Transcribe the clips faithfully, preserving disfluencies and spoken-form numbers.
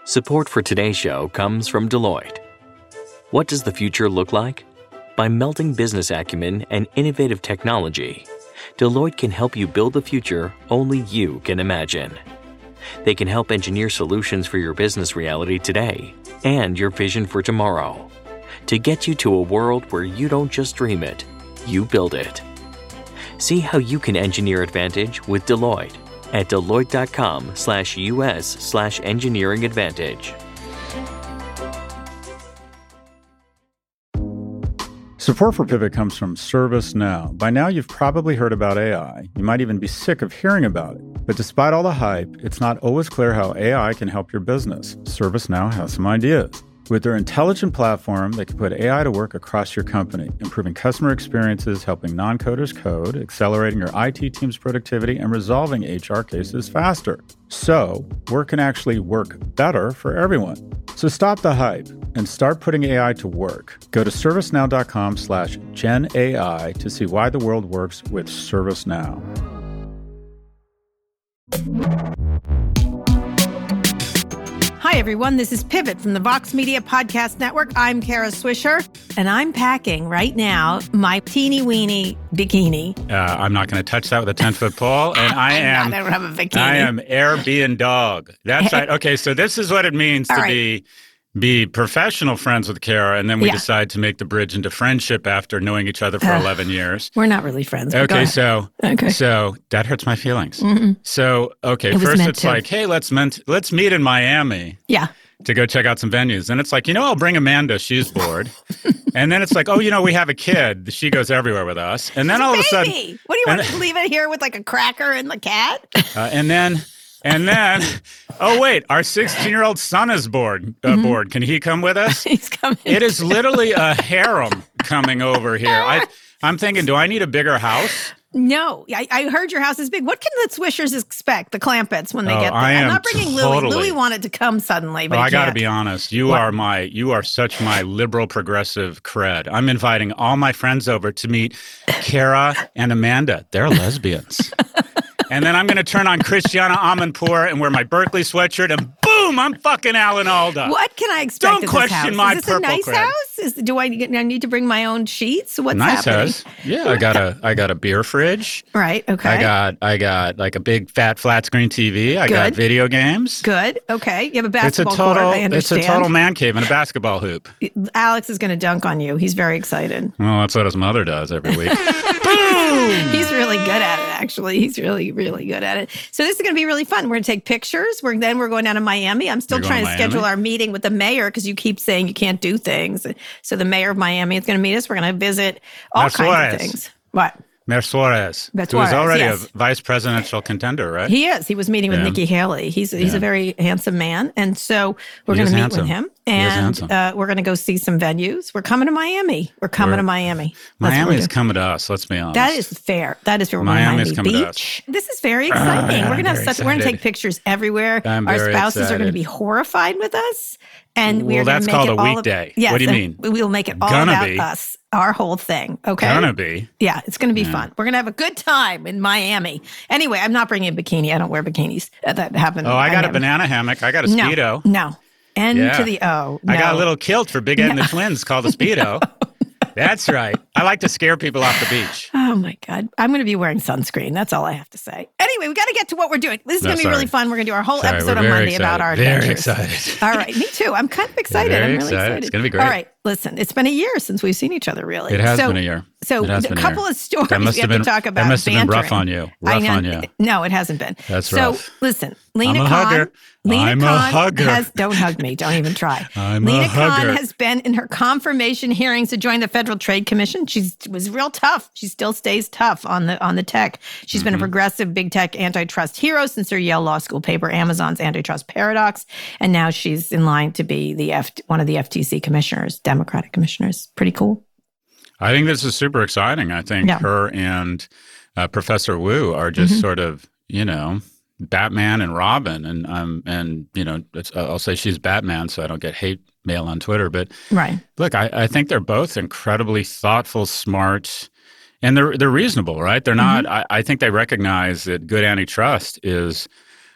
Support for today's show comes from Deloitte. What does the future look like? By melding business acumen and innovative technology, Deloitte can help you build the future only you can imagine. They can help engineer solutions for your business reality today and your vision for tomorrow to get you to a world where you don't just dream it, you build it. See how you can engineer advantage with Deloitte at Deloitte.com slash US slash engineering advantage. Support for Pivot comes from ServiceNow. By now, you've probably heard about A I. You might even be sick of hearing about it. But despite all the hype, it's not always clear how A I can help your business. ServiceNow has some ideas. With their intelligent platform, they can put A I to work across your company, improving customer experiences, helping non-coders code, accelerating your I T team's productivity, and resolving H R cases faster. So, work can actually work better for everyone. So stop the hype and start putting A I to work. Go to servicenow.com slash Gen AI to see why the world works with ServiceNow. Hi, everyone. This is Pivot from the Vox Media Podcast Network. I'm Kara Swisher, and I'm packing right now my teeny-weeny bikini. Uh, I'm not going to touch that with a ten-foot pole, and I am... I don't have a bikini. I am Airbnb dog. That's right. Okay, so this is what it means to right. be... be professional friends with Kara, and then we yeah. decide to make the bridge into friendship after knowing each other for uh, eleven years. We're not really friends. Okay, so okay. so that hurts my feelings. Mm-mm. So, okay, it first it's to. like, hey, let's ment- let's meet in Miami. Yeah. To go check out some venues. And it's like, you know, I'll bring Amanda. She's bored. And then it's like, oh, you know, we have a kid. She goes everywhere with us. And then it's all a of a sudden... What do you want to leave it here with like a cracker and the cat? Uh, and then... And then, oh, wait, our sixteen-year-old son is bored. Uh, mm-hmm. bored. Can he come with us? He's coming. It is literally a harem coming over here. I, I'm thinking, do I need a bigger house? No. I, I heard your house is big. What can the Swishers expect, the Clampetts, when they oh, get there? I am I'm not bringing totally... Louie. Louie wanted to come suddenly, but oh, he I got to can't. be honest. You what? are my, you are such my liberal progressive cred. I'm inviting all my friends over to meet Kara and Amanda. They're lesbians. And then I'm going to turn on Christiana Amanpour and wear my Berkeley sweatshirt, and boom, I'm fucking Alan Alda. What can I expect Don't at question this house? my Is this purple a nice cred. house? Is, do I, I need to bring my own sheets? What's nice happening? House. Yeah, I got a I got a beer fridge. Right. Okay. I got I got like a big fat flat screen T V. I Good. got video games. Good. Okay. You have a basketball it's a total, court. I understand. It's a total man cave and a basketball hoop. Alex is going to dunk on you. He's very excited. Well, that's what his mother does every week. He's really good at it, actually. He's really, really good at it. So this is going to be really fun. We're going to take pictures. We're Then we're going down to Miami. I'm still You're trying to to schedule our meeting with the mayor because you keep saying you can't do things. So the mayor of Miami is going to meet us. We're going to visit all Mayor kinds Suarez. of things. What? Mayor Suarez, Mayor who is Suarez, already yes. a vice presidential contender, right? He is. He was meeting with Yeah. Nikki Haley. He's he's Yeah. a very handsome man. And so we're He going is to meet handsome. with him. He is And handsome. uh, we're going to go see some venues. We're coming to Miami. We're coming We're- to Miami. That's what we're Miami's doing. coming to us, let's be honest. That is fair. That is fair. We're going to Miami's Miami coming to Beach. This is very exciting. Uh, we're going to have very such. We're going to excited. take pictures everywhere. I'm Our very spouses are going to excited. be horrified with us, and we Well, are going that's to make called it a all weekday. Of, yes, What do you and mean? We will make it all Gonna about be. us. Our whole thing. Okay. Gonna be. Yeah, it's going to be Yeah. fun. We're going to have a good time in Miami. Anyway, I'm not bringing a bikini. I don't wear bikinis. That, that happened. Oh, I got a never- banana hammock. I got a No, Speedo. no. N Yeah. to the O. I got a No. little kilt for Big Ed and the Twins called the Speedo. That's right. I like to scare people off the beach. Oh, my God. I'm going to be wearing sunscreen. That's all I have to say. Anyway, we got to get to what we're doing. This is No, going to be sorry. really fun. We're going to do our whole Sorry, episode we're on very Monday about excited. our Very adventures. excited. All right. Me too. I'm kind of excited. Very I'm really excited. excited. It's gonna be great. All right. Listen, it's been a year since we've seen each other, really. It has so, been a year. So It has a been a couple year. of stories That must we have have been- to talk about. that must have been rough bantering. on you. I Rough know- on you. No, it hasn't been. That's so, rough. listen, Lena I'm a Khan. hugger. Lena I'm a Khan hugger. has, don't hug me. Don't even try. I'm a Lena Khan hugger. has been in her confirmation hearings to join the Federal Trade Commission. She was real tough. She still stays tough on the on the tech. She's Mm-hmm. been a progressive big tech antitrust hero since her Yale Law School paper, Amazon's Antitrust Paradox. And now she's in line to be the F, one of the F T C commissioners, Democratic commissioners. Pretty cool. I think this is super exciting. I think Yeah. her and uh, Professor Wu are just Mhm. sort of, you know, Batman and Robin. And, um, and you know, it's, I'll say she's Batman so I don't get hate mail on Twitter. But Right. look, I, I think they're both incredibly thoughtful, smart, and they're they're reasonable, right? They're not. Mm-hmm. I, I think they recognize that good antitrust is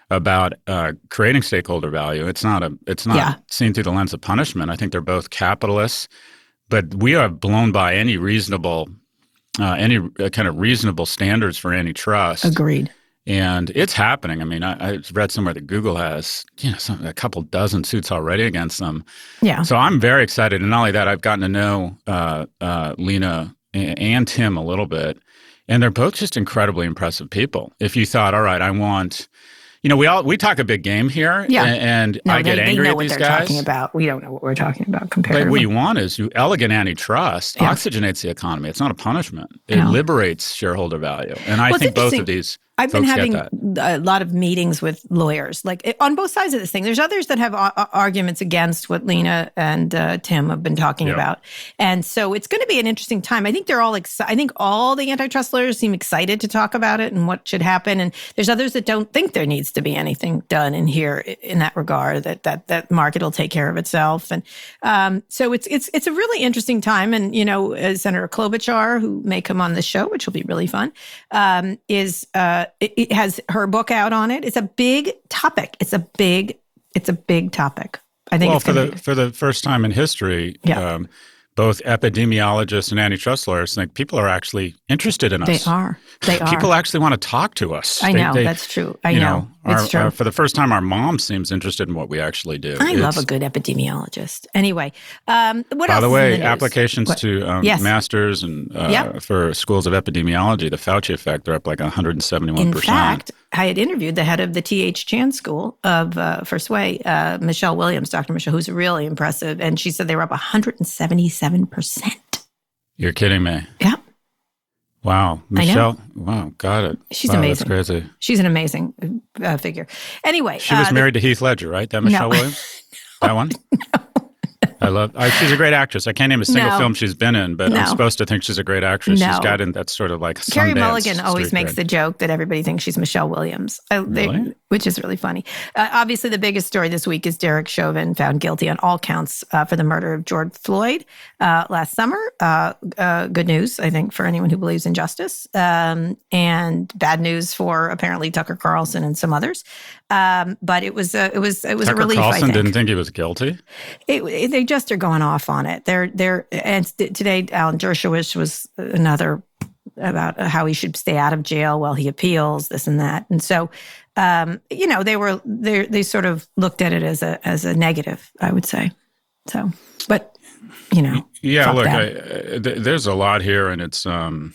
about uh, creating stakeholder value. It's not a. It's not Yeah. seen through the lens of punishment. I think they're both capitalists, but we are blown by any reasonable, uh, any uh, kind of reasonable standards for antitrust. Agreed. And it's happening. I mean, I, I read somewhere that Google has, you know, some, a couple dozen suits already against them. Yeah. So I'm very excited. And not only that, I've gotten to know uh, uh, Lena and Tim a little bit, and they're both just incredibly impressive people. If you thought, all right, I want, you know, we all we talk a big game here, Yeah. and, and No, I get they, angry they know at what these they're guys. talking about. We don't know what we're talking about compared But to what you want is you elegant antitrust Yeah. oxygenates the economy. It's not a punishment. It No. liberates shareholder value, and I Well, it's think both of interesting. these. I've been folks having get that. a lot of meetings with lawyers, like it- on both sides of this thing. There's others that have a- a- arguments against what Lena and uh, Tim have been talking Yeah. about, and so it's going to be an interesting time. I think they're all excited. I think all the antitrust lawyers seem excited to talk about it and what should happen. And there's others that don't think there needs to be anything done in here in that regard. That that that market will take care of itself. And um, so it's it's it's a really interesting time. And you know, uh, Senator Klobuchar, who may come on the show, which will be really fun, um, is. Uh, It, it has her book out on it. It's a big topic. It's a big, it's a big topic. I think Well, it's for gonna the be, for the first time in history, Yeah. um, both epidemiologists and antitrust lawyers think people are actually interested in us. they are. They are. People actually want to talk to us. I They- know. they- that's true. I you know. our- It's true. our- for the first time, our mom seems interested in what we actually do. I love It's- a good epidemiologist. Anyway, um, what By else the is way, in the news? applications What? to um, Yes. masters and uh, Yep. for schools of epidemiology, the Fauci effect, they're up like one hundred seventy-one In percent. fact, I had interviewed the head of the T H Chan School of uh, First Way, uh, Michelle Williams, Doctor Michelle, who's really impressive, and she said they were up one hundred seventy-seven percent. You're kidding me. Yeah. Wow. I know. Michelle, wow, got it. She's wow, amazing. That's crazy. She's an amazing uh, figure. Anyway, She was uh, the- married to Heath Ledger, right? That Michelle No. Williams? That one? I love. I, she's a great actress. I can't name a single No. film she's been in, but No. I'm supposed to think she's a great actress. No. She's got in that sort of like Carrie Sundance Mulligan always street makes cred. the joke that everybody thinks she's Michelle Williams, I, they- Really? which is really funny. Uh, obviously, the biggest story this week is Derek Chauvin found guilty on all counts uh, for the murder of George Floyd uh, last summer. Uh, uh, good news, I think, for anyone who believes in justice, um, and bad news for apparently Tucker Carlson and some others. Um, but it was a, it was it was Tucker a relief. Carlson I think. didn't think he was guilty. It, it- they just are going off on it. They're they're and st- today Alan Dershowitz was another about how he should stay out of jail while he appeals, this and that. And so, um, you know, they were they they sort of looked at it as a as a negative, I would say. So, but you know, Yeah, fuck look, that. I, I, th- there's a lot here, and it's um,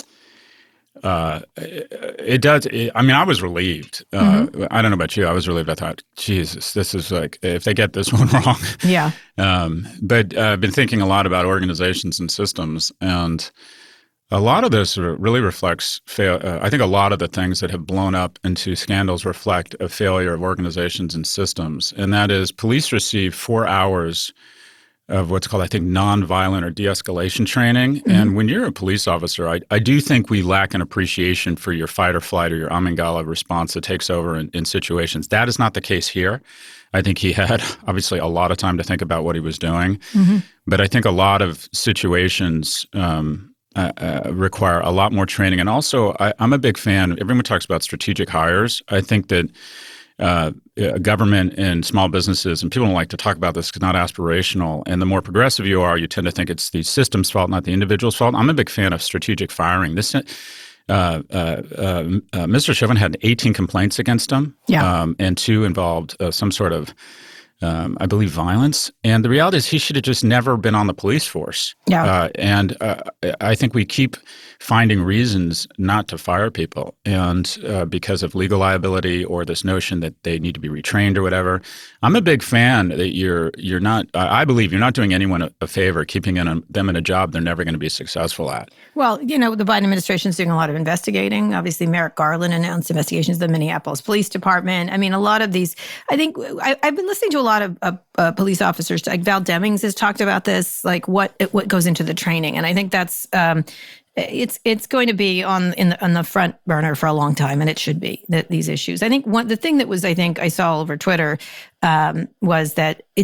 uh, it, it does. It, I mean, I was relieved. Uh, Mm-hmm. I don't know about you. I was relieved. I thought, Jesus, this is like if they get this one wrong. yeah, Um, but uh, I've been thinking a lot about organizations and systems, and a lot of this really reflects. Fail- uh, I think a lot of the things that have blown up into scandals reflect a failure of organizations and systems, and that is police receive four hours of what's called, I think, nonviolent or de-escalation training. Mm-hmm. And when you're a police officer, I, I do think we lack an appreciation for your fight or flight or your Amangala response that takes over in, in situations. That is not the case here. I think he had obviously a lot of time to think about what he was doing. Mm-hmm. But I think a lot of situations um, uh, uh, require a lot more training. And also, I, I'm a big fan. Everyone talks about strategic hires. I think that uh, government and small businesses, and people don't like to talk about this because it's not aspirational. And the more progressive you are, you tend to think it's the system's fault, not the individual's fault. I'm a big fan of strategic firing. This, uh, uh, uh, uh, Mister Chauvin had eighteen complaints against him, Yeah. um, and two involved uh, some sort of, um, I believe, violence. And the reality is, he should have just never been on the police force. Yeah. Uh, and uh, I think we keep finding reasons not to fire people, and uh, because of legal liability or this notion that they need to be retrained or whatever. I'm a big fan that you're you're not. I believe you're not doing anyone a, a favor keeping in a, them in a job they're never going to be successful at. Well, you know, the Biden administration is doing a lot of investigating. Obviously, Merrick Garland announced investigations of the Minneapolis Police Department. I mean, a lot of these, I think I, I've been listening to a lot of uh, uh, police officers, like Val Demings has talked about this, like what what goes into the training. And I think that's, um, it's it's going to be on in the, on the front burner for a long time, and it should be, that these issues. I think one the thing that was, I think I saw all over Twitter um, was that it's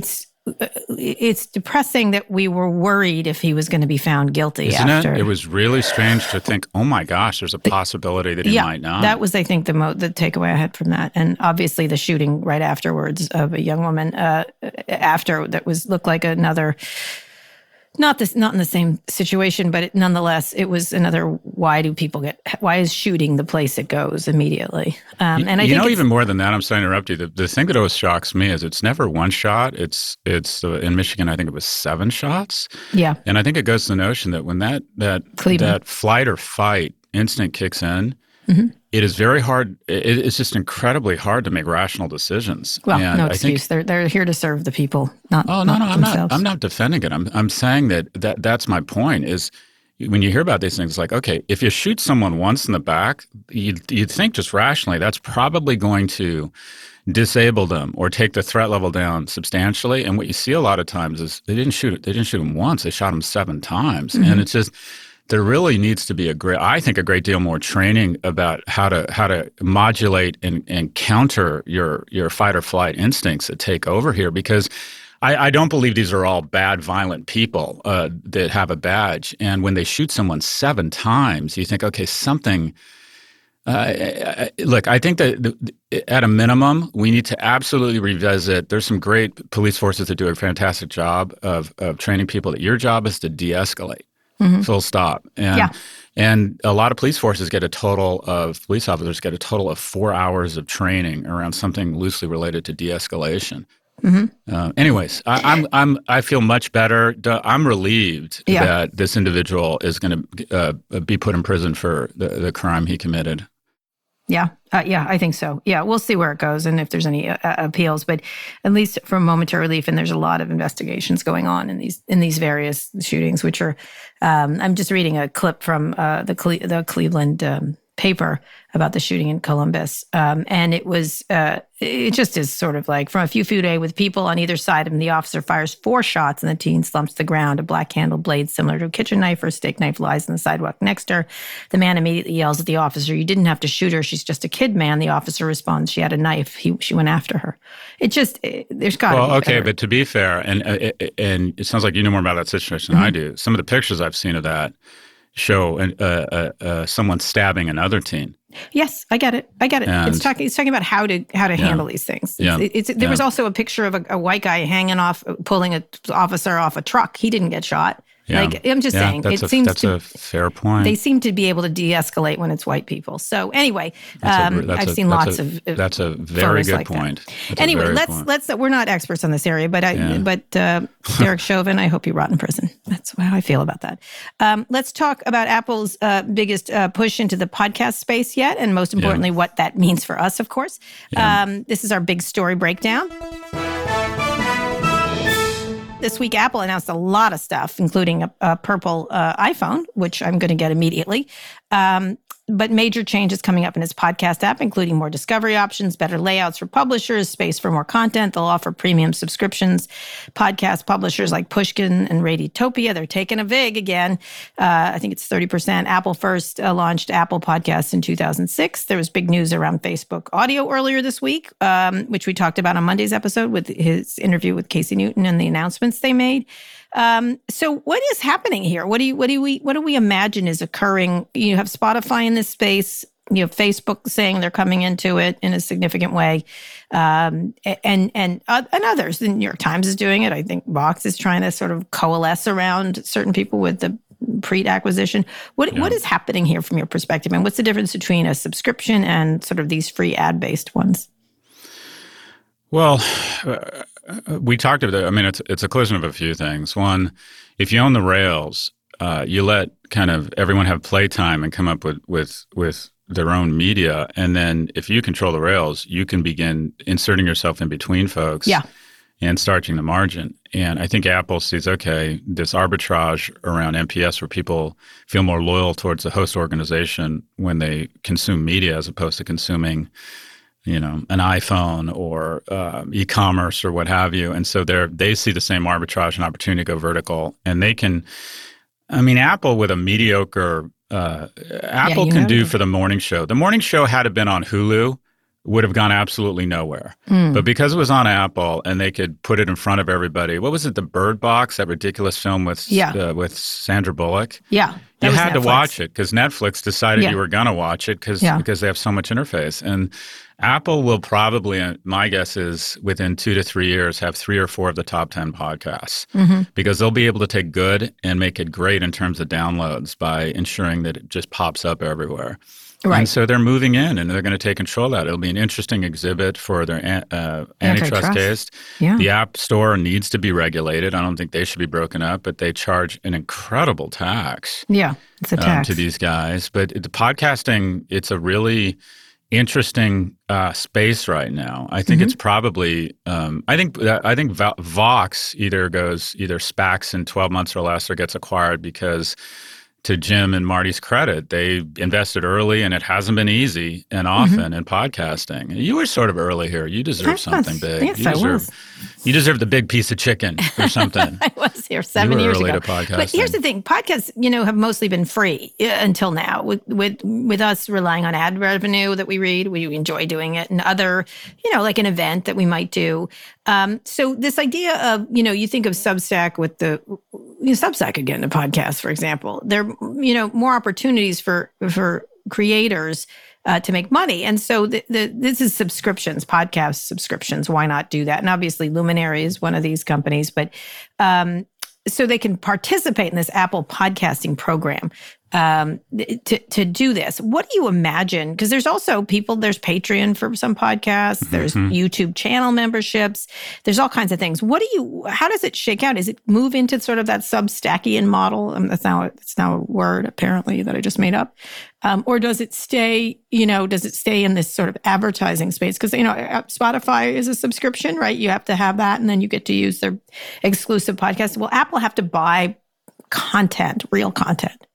it's depressing that we were worried if he was going to be found guilty. Isn't after. it? It was really strange to think, oh my gosh, there's a possibility that he yeah, might not. That was, I think, the mo- the takeaway I had from that. And obviously the shooting right afterwards of a young woman uh, after that was looked like another, not this, not in the same situation, but it, nonetheless, it was another, why do people get, why is shooting the place it goes immediately? Um, and I you think know, even more than that, I'm sorry to interrupt you. The, the thing that always shocks me is it's never one shot. It's it's uh, in Michigan, I think it was seven shots. Yeah. And I think it goes to the notion that when that that Cleveland. that flight or fight instinct kicks in, mm-hmm. it is very hard. It, it's just incredibly hard to make rational decisions. Well, and no I excuse. Think, they're they're here to serve the people, not oh no not no, I'm themselves. not. I'm not defending it. I'm I'm saying that that that's my point. Is when you hear about these things, like, okay, if you shoot someone once in the back, you'd, you'd think just rationally that's probably going to disable them or take the threat level down substantially. And what you see a lot of times is they didn't shoot it. They didn't shoot him once. They shot him seven times. Mm-hmm. And it's just there really needs to be a great, I think, a great deal more training about how to how to modulate and, and counter your your fight or flight instincts that take over here, because I, I don't believe these are all bad, violent people uh, that have a badge. And when they shoot someone seven times, you think, okay, something. Uh, look, I think that the, at a minimum, we need to absolutely revisit. There's some great police forces that do a fantastic job of of training people that your job is to de-escalate. Mm-hmm. Full stop. And yeah. and a lot of police forces get a total of police officers get a total of four hours of training around something loosely related to de-escalation. Mm-hmm. Uh, anyways, I, I'm I'm I feel much better. I'm relieved yeah. that this individual is going to uh, be put in prison for the, the crime he committed. Yeah, uh, yeah, I think so. Yeah, we'll see where it goes and if there's any uh, appeals. But at least for momentary relief, and there's a lot of investigations going on in these in these various shootings, which are. Um, I'm just reading a clip from uh, the Cle- the Cleveland um, paper about the shooting in Columbus, um, and it was uh, it just is sort of like from a few feet away with people on either side of him. The officer fires four shots, and the teen slumps to the ground. A black handled blade similar to a kitchen knife or a steak knife lies on the sidewalk next to her. The man immediately yells at the officer, "You didn't have to shoot her. She's just a kid, man." The officer responds, "She had a knife. He, she went after her." It just it, there's got to well, be okay, better. But to be fair, and uh, and it sounds like you know more about that situation than mm-hmm. I do. Some of the pictures I've seen of that show uh, uh, uh, someone stabbing another teen. Yes, I get it. I get it. And it's talking. It's talking about how to how to yeah. handle these things. Yeah. It's, it's, there yeah. was also a picture of a, a white guy hanging off, pulling an officer off a truck. He didn't get shot. Yeah. Like I'm just yeah, saying, that's it a, seems that's to, a fair point. They seem to be able to de-escalate when it's white people. So anyway, um, a, I've a, seen lots a, of that's a very good like point. Anyway, let's point. let's we're not experts on this area, but I yeah. but uh, Derek Chauvin, I hope you rot in prison. That's how I feel about that. Um, let's talk about Apple's uh, biggest uh, push into the podcast space yet, and most importantly, yeah. what that means for us. Of course, yeah. um, this is our big story breakdown. This week, Apple announced a lot of stuff, including a, a purple uh, iPhone, which I'm going to get immediately. Um, but major changes coming up in its podcast app, including more discovery options, better layouts for publishers, space for more content. They'll offer premium subscriptions. Podcast publishers like Pushkin and Radiotopia, they're taking a vig again. Uh, I think it's thirty percent. Apple first uh, launched Apple Podcasts in two thousand six. There was big news around Facebook Audio earlier this week, um, which we talked about on Monday's episode with his interview with Casey Newton and the announcements they made. Um, so what is happening here? What do you, what do we, what do we imagine is occurring? You have Spotify in this space. You have Facebook saying they're coming into it in a significant way. Um, and, and, uh, and others. The New York Times is doing it. I think Vox is trying to sort of coalesce around certain people with the pre-acquisition. What, yeah. what is happening here from your perspective? And what's the difference between a subscription and sort of these free ad-based ones? Well, uh, we talked about it. I mean, it's it's a collision of a few things. One, if you own the rails, uh, you let kind of everyone have playtime and come up with, with, with their own media. And then if you control the rails, you can begin inserting yourself in between folks yeah. and starching the margin. And I think Apple sees, okay, this arbitrage around M P S where people feel more loyal towards the host organization when they consume media as opposed to consuming you know, an iPhone or uh, e-commerce or what have you. And so they they see the same arbitrage and opportunity to go vertical. And they can, I mean, Apple with a mediocre, uh, Apple yeah, can know. do for the morning show. The morning show had it been on Hulu, would have gone absolutely nowhere. Mm. But because it was on Apple and they could put it in front of everybody, what was it, The Bird Box, that ridiculous film with yeah. uh, with Sandra Bullock? Yeah. You had Netflix. to watch it because Netflix decided yeah. you were going to watch it because yeah. because they have so much interface. And Apple will probably, my guess is, within two to three years, have three or four of the top ten podcasts mm-hmm. because they'll be able to take good and make it great in terms of downloads by ensuring that it just pops up everywhere. Right. And so they're moving in and they're going to take control of that. It'll be an interesting exhibit for their uh, antitrust, antitrust case. Yeah. The App Store needs to be regulated. I don't think they should be broken up, but they charge an incredible tax. Yeah, it's a tax. Um, to these guys. But the podcasting, it's a really interesting uh, space right now. I think mm-hmm. it's probably, um, I think I think Vox either goes, either SPACs in twelve months or less or gets acquired because, to Jim and Marty's credit, they invested early and it hasn't been easy and often mm-hmm. in podcasting. You were sort of early here. You deserve I something was. big. Yes, you deserve, I was. You deserve the big piece of chicken or something. I was here seven you were years early ago. To podcasting. But here's the thing. Podcasts, you know, have mostly been free uh, until now with, with, with us relying on ad revenue that we read. We enjoy doing it, and other, you know, like an event that we might do. Um, so this idea of, you know, you think of Substack with the, you know, Substack again, a podcast, for example, there, you know, more opportunities for, for creators uh, to make money. And so the, the, this is subscriptions, podcast subscriptions. Why not do that? And obviously Luminary is one of these companies, but um, so they can participate in this Apple podcasting program um, to, to do this. What do you imagine? Because there's also people, there's Patreon for some podcasts, there's mm-hmm. YouTube channel memberships, there's all kinds of things. What do you, how does it shake out? Is it move into sort of that Substackian model? Um, that's now, that's now a word apparently that I just made up. Um, or does it stay, you know, does it stay in this sort of advertising space? Because, you know, Spotify is a subscription, right? You have to have that and then you get to use their exclusive podcast. Will Apple have to buy content, real content?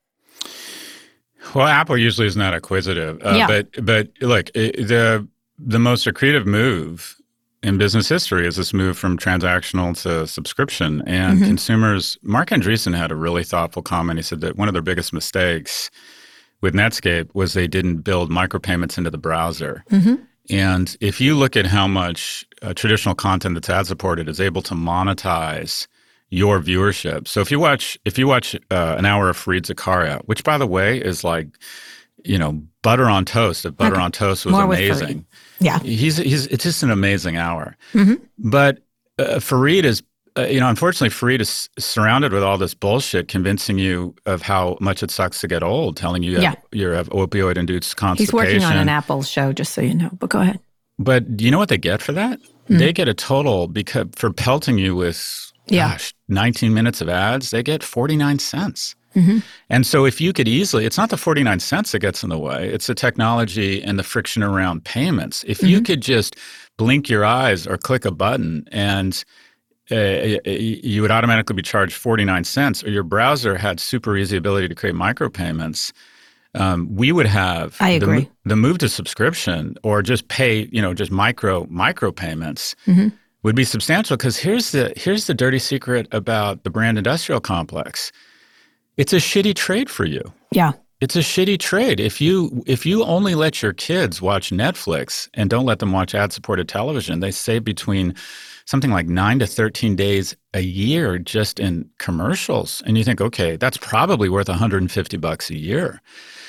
Well, Apple usually is not acquisitive, uh, yeah. but but look, it, the the most accretive move in business history is this move from transactional to subscription. And mm-hmm. consumers, Mark Andreessen had a really thoughtful comment. He said that one of their biggest mistakes with Netscape was they didn't build micropayments into the browser. Mm-hmm. And if you look at how much uh, traditional content that's ad supported is able to monetize your viewership. So if you watch if you watch uh, an hour of Fareed Zakaria, which by the way is like, you know, butter on toast. If butter okay. on toast was More amazing. Yeah, he's he's it's just an amazing hour. Mm-hmm. But uh, Fareed is, uh, you know, unfortunately, Fareed is surrounded with all this bullshit, convincing you of how much it sucks to get old, telling you yeah. have, you have opioid-induced constipation. He's working on an Apple show, just so you know. But go ahead. But do you know what they get for that? Mm-hmm. They get a total because for pelting you with. Yeah. Gosh, nineteen minutes of ads, they get forty-nine cents. Mm-hmm. And so if you could easily, it's not the forty-nine cents that gets in the way, it's the technology and the friction around payments. If mm-hmm. you could just blink your eyes or click a button and uh, you would automatically be charged forty-nine cents, or your browser had super easy ability to create micropayments, um, we would have I agree. The, the move to subscription or just pay, you know, just micro micro payments. Mm-hmm. would be substantial because here's the here's the dirty secret about the brand industrial complex. It's a shitty trade for you. Yeah. It's a shitty trade. If you if you only let your kids watch Netflix and don't let them watch ad-supported television, they save between something like nine to thirteen days a year just in commercials. And you think, okay, that's probably worth one hundred fifty bucks a year.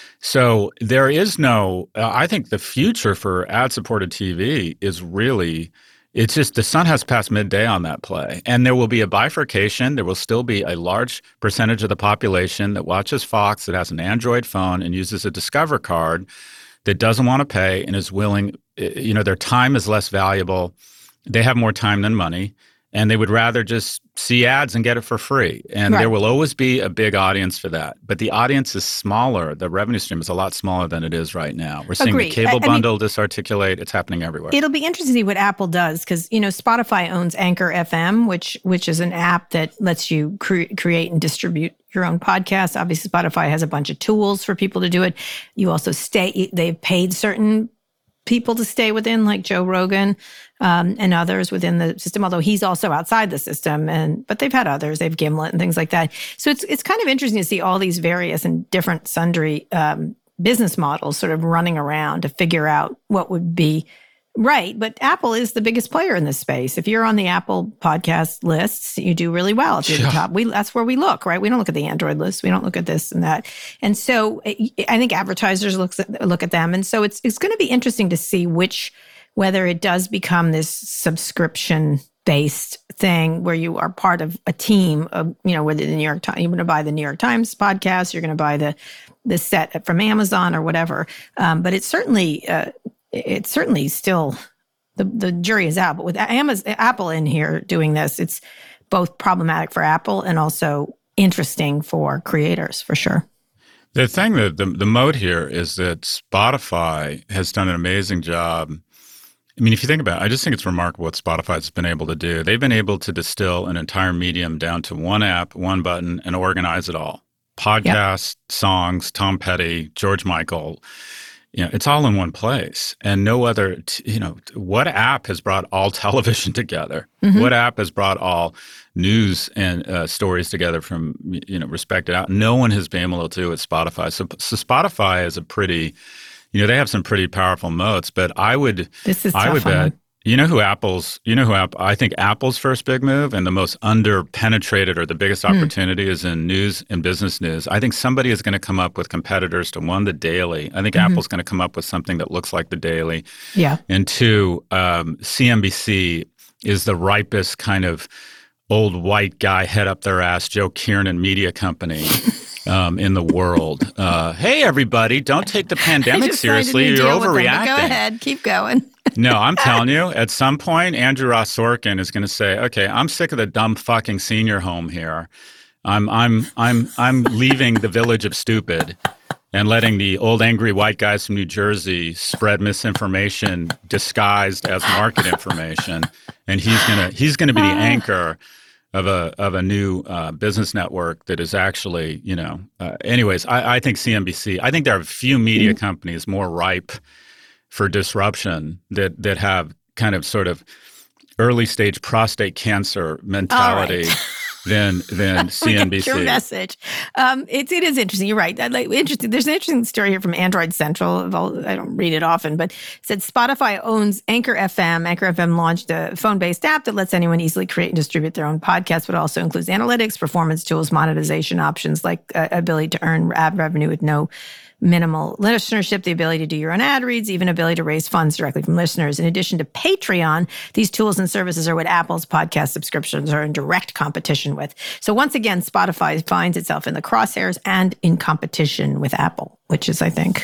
So there is no, uh, I think the future for ad-supported T V is really, it's just the sun has passed midday on that play. And there will be a bifurcation. There will still be a large percentage of the population that watches Fox, that has an Android phone and uses a Discover card, that doesn't want to pay and is willing, you know, their time is less valuable. They have more time than money. And they would rather just see ads and get it for free. And right. there will always be a big audience for that. But the audience is smaller. The revenue stream is a lot smaller than it is right now. We're seeing Agreed. the cable I, I bundle mean, disarticulate. It's happening everywhere. It'll be interesting to see what Apple does because, you know, Spotify owns Anchor F M, which which is an app that lets you cre- create and distribute your own podcast. Obviously, Spotify has a bunch of tools for people to do it. You also stay, they've paid certain people to stay within, like Joe Rogan um, and others within the system, although he's also outside the system. And but they've had others, they've Gimlet and things like that. So it's it's kind of interesting to see all these various and different sundry um, business models sort of running around to figure out what would be Right. But Apple is the biggest player in this space. If you're on the Apple podcast lists, you do really well. If you're yeah. the top, we, that's where we look, right? We don't look at the Android list. We don't look at this and that. And so I think advertisers look at, look at them. And so it's it's going to be interesting to see which, whether it does become this subscription based thing where you are part of a team of, you know, whether the New York Times, you're going to buy the New York Times podcast, you're going to buy the, the set from Amazon or whatever. Um, but it's certainly, uh, it's certainly still, the, the jury is out. But with Amazon, Apple in here doing this, it's both problematic for Apple and also interesting for creators, for sure. The thing that the, the moat here is that Spotify has done an amazing job. I mean, if you think about it, I just think it's remarkable what Spotify's been able to do. They've been able to distill an entire medium down to one app, one button, and organize it all. Podcasts, yep. songs, Tom Petty, George Michael. You know, it's all in one place. And no other, t- you know, what app has brought all television together? Mm-hmm. What app has brought all news and uh, stories together from, you know, respected out? No one has been able to do it with Spotify. So, so Spotify is a pretty, you know, they have some pretty powerful moats, but I would, this is I tough would bet, you know who Apple's, you know who Apple, I think Apple's first big move and the most under-penetrated or the biggest opportunity mm. is in news and business news. I think somebody is going to come up with competitors to one, the Daily. I think mm-hmm. Apple's going to come up with something that looks like the Daily. Yeah. And two, um, C N B C is the ripest kind of old white guy head up their ass, Joe Kiernan media company. Um, in the world. Uh, hey, everybody, don't take the pandemic seriously. You're overreacting. Go ahead. Keep going. No, I'm telling you, at some point, Andrew Ross Sorkin is going to say, okay, I'm sick of the dumb fucking senior home here. I'm, I'm, I'm, I'm leaving the village of stupid and letting the old angry white guys from New Jersey spread misinformation disguised as market information. And he's going to, he's going to be the anchor of a of a new uh, business network that is actually, you know, uh, anyways, I, I think C N B C, I think there are a few media mm-hmm. companies more ripe for disruption that that have kind of sort of early stage prostate cancer mentality right. than than C N B C. Your message. Um, it, it is interesting. You're right. Like, interesting. There's an interesting story here from Android Central. All, I don't read it often, but it said Spotify owns Anchor F M. Anchor F M launched a phone-based app that lets anyone easily create and distribute their own podcast, but also includes analytics, performance tools, monetization options, like uh, ability to earn ad revenue with no minimal listenership, the ability to do your own ad reads, even ability to raise funds directly from listeners. In addition to Patreon, these tools and services are what Apple's podcast subscriptions are in direct competition with. So once again, Spotify finds itself in the crosshairs and in competition with Apple, which is, I think,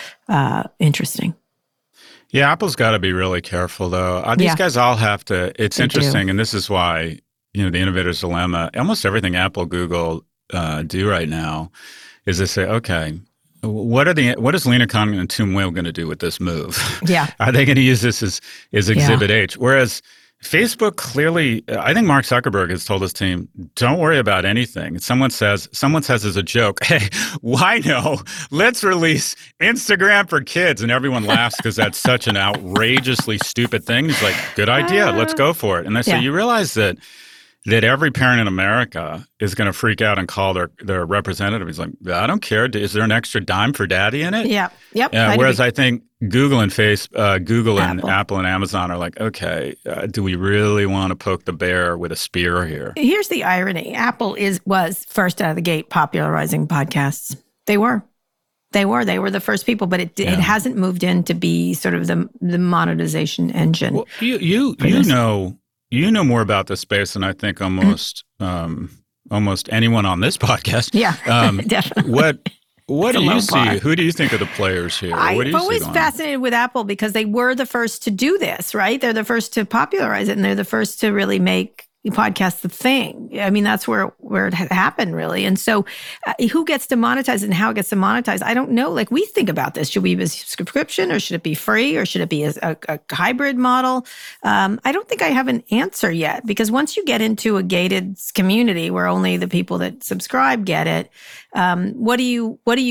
uh, interesting. Yeah, Apple's got to be really careful, though. Uh, these yeah. guys all have to. It's they interesting, do. And this is why, you know, the innovator's dilemma, almost everything Apple, Google uh, do right now is they say, okay, What are the what is Lena Kahn and Tim Will going to do with this move? Yeah, are they going to use this as as Exhibit yeah. H? Whereas Facebook clearly, I think Mark Zuckerberg has told his team, don't worry about anything. Someone says someone says as a joke, hey, why no? Let's release Instagram for kids, and everyone laughs because that's such an outrageously stupid thing. He's like, good idea, uh, let's go for it. And I say, yeah. you realize that. that every parent in America is going to freak out and call their, their representative. He's like, I don't care. Is there an extra dime for daddy in it? Yeah. Yep. Uh, whereas I think Google and Face, uh, Google Apple. and Apple and Amazon are like, okay, uh, do we really want to poke the bear with a spear here? Here's the irony. Apple is was first out of the gate popularizing podcasts. They were. They were. They were the first people, but it yeah. it hasn't moved in to be sort of the the monetization engine. Well, you you you this. know. You know more about this space than I think almost mm-hmm. um, almost anyone on this podcast. Yeah, um, definitely. What what it's do you see? Bar. Who do you think are the players here? I'm always fascinated with Apple because they were the first to do this, right? They're the first to popularize it, and they're the first to really make podcast the thing. I mean, that's where where it happened, really. And so uh, who gets to monetize it and how it gets to monetize? I don't know. Like, we think about this. Should we be a subscription, or should it be free, or should it be a, a, a hybrid model? Um, I don't think I have an answer yet, because once you get into a gated community where only the people that subscribe get it, um, what do you what do you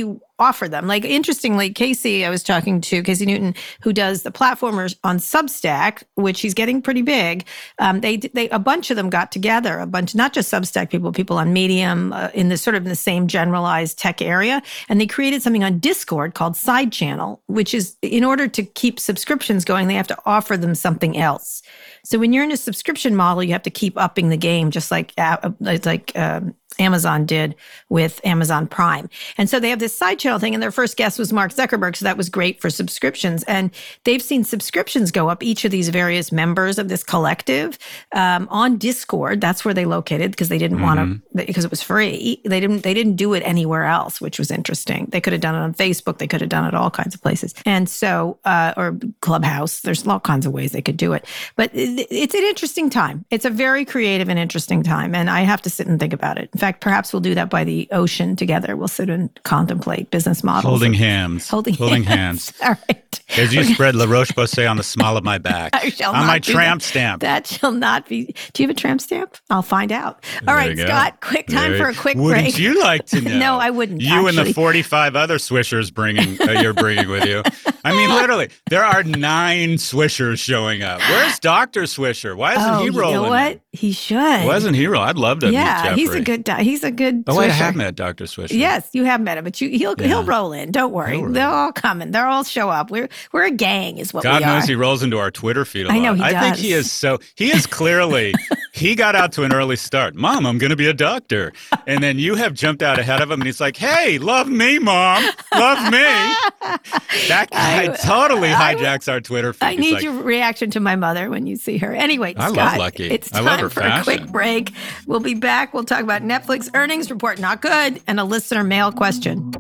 offer them. Like, interestingly, Casey, I was talking to Casey Newton, who does the platformers on Substack, which he's getting pretty big. Um, they, they, a bunch of them got together, a bunch, not just Substack people, people on Medium, uh, in the sort of in the same generalized tech area. And they created something on Discord called Side Channel, which is, in order to keep subscriptions going, they have to offer them something else. So when you're in a subscription model, you have to keep upping the game, just like uh, like um, Amazon did with Amazon Prime. And so they have this side channel thing, and their first guest was Mark Zuckerberg, so that was great for subscriptions. And they've seen subscriptions go up, each of these various members of this collective um, on Discord. That's where they located, because they didn't mm-hmm. want to, because it was free. They didn't they didn't do it anywhere else, which was interesting. They could have done it on Facebook. They could have done it all kinds of places. And so, uh, or Clubhouse, there's all kinds of ways they could do it. But it's an interesting time. It's a very creative and interesting time. And I have to sit and think about it. In fact, perhaps we'll do that by the ocean together. We'll sit and contemplate business models. Holding hands. Holding, Holding hands. hands. All right. As you spread La Roche-Posay on the small of my back. I shall on not my do tramp that. stamp. That shall not be. Do you have a tramp stamp? I'll find out. All there right, Scott, quick time there for a quick wouldn't break. Wouldn't you like to know? No, I wouldn't. You actually. and the forty-five other Swishers bringing uh, you're bringing with you. I mean, literally, there are nine Swishers showing up. Where's Doctor Swisher? Why isn't oh, he rolling? You know what? He should. Wasn't he rolling? I'd love to yeah, meet Jeffrey. he's a good. He's a good. Oh, Swisher. I have met Doctor Swisher. Yes, you have met him, but you, he'll yeah. he'll roll in. Don't worry, roll. They're all coming. They're all show up. We're we're a gang, is what God we are. knows he rolls into our Twitter feed a lot. I know he I does. think he is so. He is clearly. He got out to an early start. Mom, I'm going to be a doctor, and then you have jumped out ahead of him, and he's like, "Hey, love me, Mom, love me." That guy I, totally hijacks I, our Twitter feed. I need like, your reaction to my mother when you see her. Anyway, I Scott, love Lucky. It's I time love her for fashion. a quick break. We'll be back. We'll talk about Netflix earnings report, not good, and a listener mail question.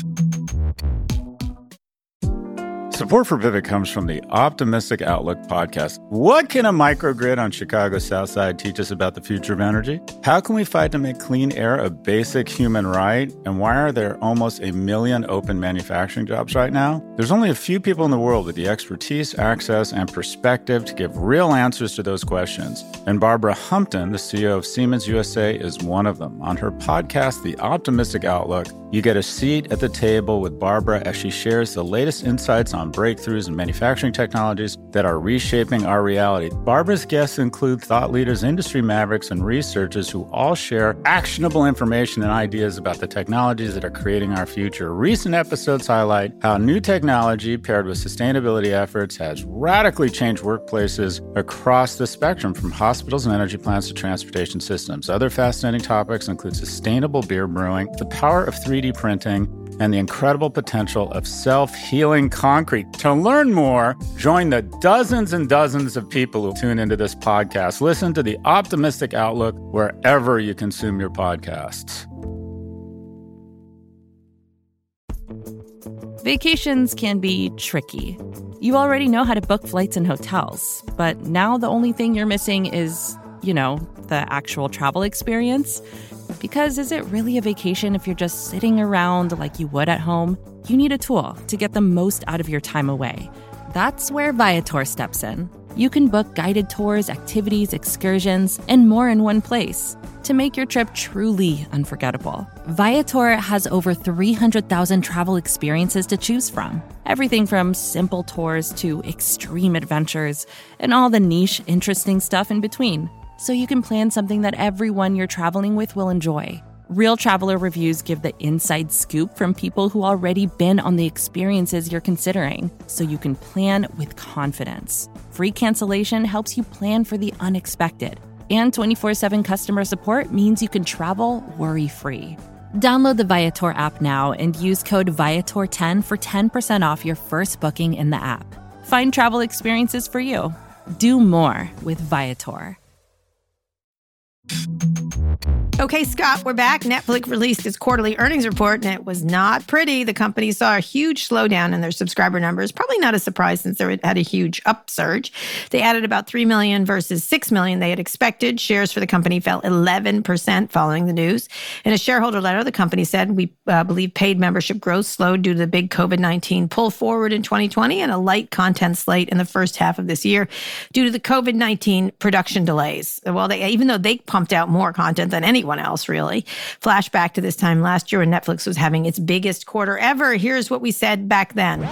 Support for Pivot comes from the Optimistic Outlook podcast. What can a microgrid on Chicago's South Side teach us about the future of energy? How can we fight to make clean air a basic human right? And why are there almost a million open manufacturing jobs right now? There's only a few people in the world with the expertise, access, and perspective to give real answers to those questions. And Barbara Humpton, the C E O of Siemens U S A, is one of them. On her podcast, The Optimistic Outlook, you get a seat at the table with Barbara as she shares the latest insights on breakthroughs in manufacturing technologies that are reshaping our reality. Barbara's guests include thought leaders, industry mavericks, and researchers who all share actionable information and ideas about the technologies that are creating our future. Recent episodes highlight how new technology paired with sustainability efforts has radically changed workplaces across the spectrum, from hospitals and energy plants to transportation systems. Other fascinating topics include sustainable beer brewing, the power of three D printing, and the incredible potential of self-healing concrete. To learn more, join the dozens and dozens of people who tune into this podcast. Listen to The Optimistic Outlook wherever you consume your podcasts. Vacations can be tricky. You already know how to book flights and hotels, but now the only thing you're missing is, you know, the actual travel experience. Because is it really a vacation if you're just sitting around like you would at home? You need a tool to get the most out of your time away. That's where Viator steps in. You can book guided tours, activities, excursions, and more in one place to make your trip truly unforgettable. Viator has over three hundred thousand travel experiences to choose from. Everything from simple tours to extreme adventures and all the niche, interesting stuff in between. So you can plan something that everyone you're traveling with will enjoy. Real traveler reviews give the inside scoop from people who already been on the experiences you're considering, so you can plan with confidence. Free cancellation helps you plan for the unexpected. And twenty-four seven customer support means you can travel worry-free. Download the Viator app now and use code Viator ten for ten percent off your first booking in the app. Find travel experiences for you. Do more with Viator. Okay, Scott, we're back. Netflix released its quarterly earnings report, and it was not pretty. The company saw a huge slowdown in their subscriber numbers. Probably not a surprise since they had a huge upsurge. They added about three million versus six million they had expected. Shares for the company fell eleven percent following the news. In a shareholder letter, the company said, we uh, believe paid membership growth slowed due to the big covid nineteen pull forward in twenty twenty and a light content slate in the first half of this year due to the covid nineteen production delays. Well, they, even though they pumped out more content intelligent than anyone else, really. Flashback to this time last year when Netflix was having its biggest quarter ever. Here's what we said back then.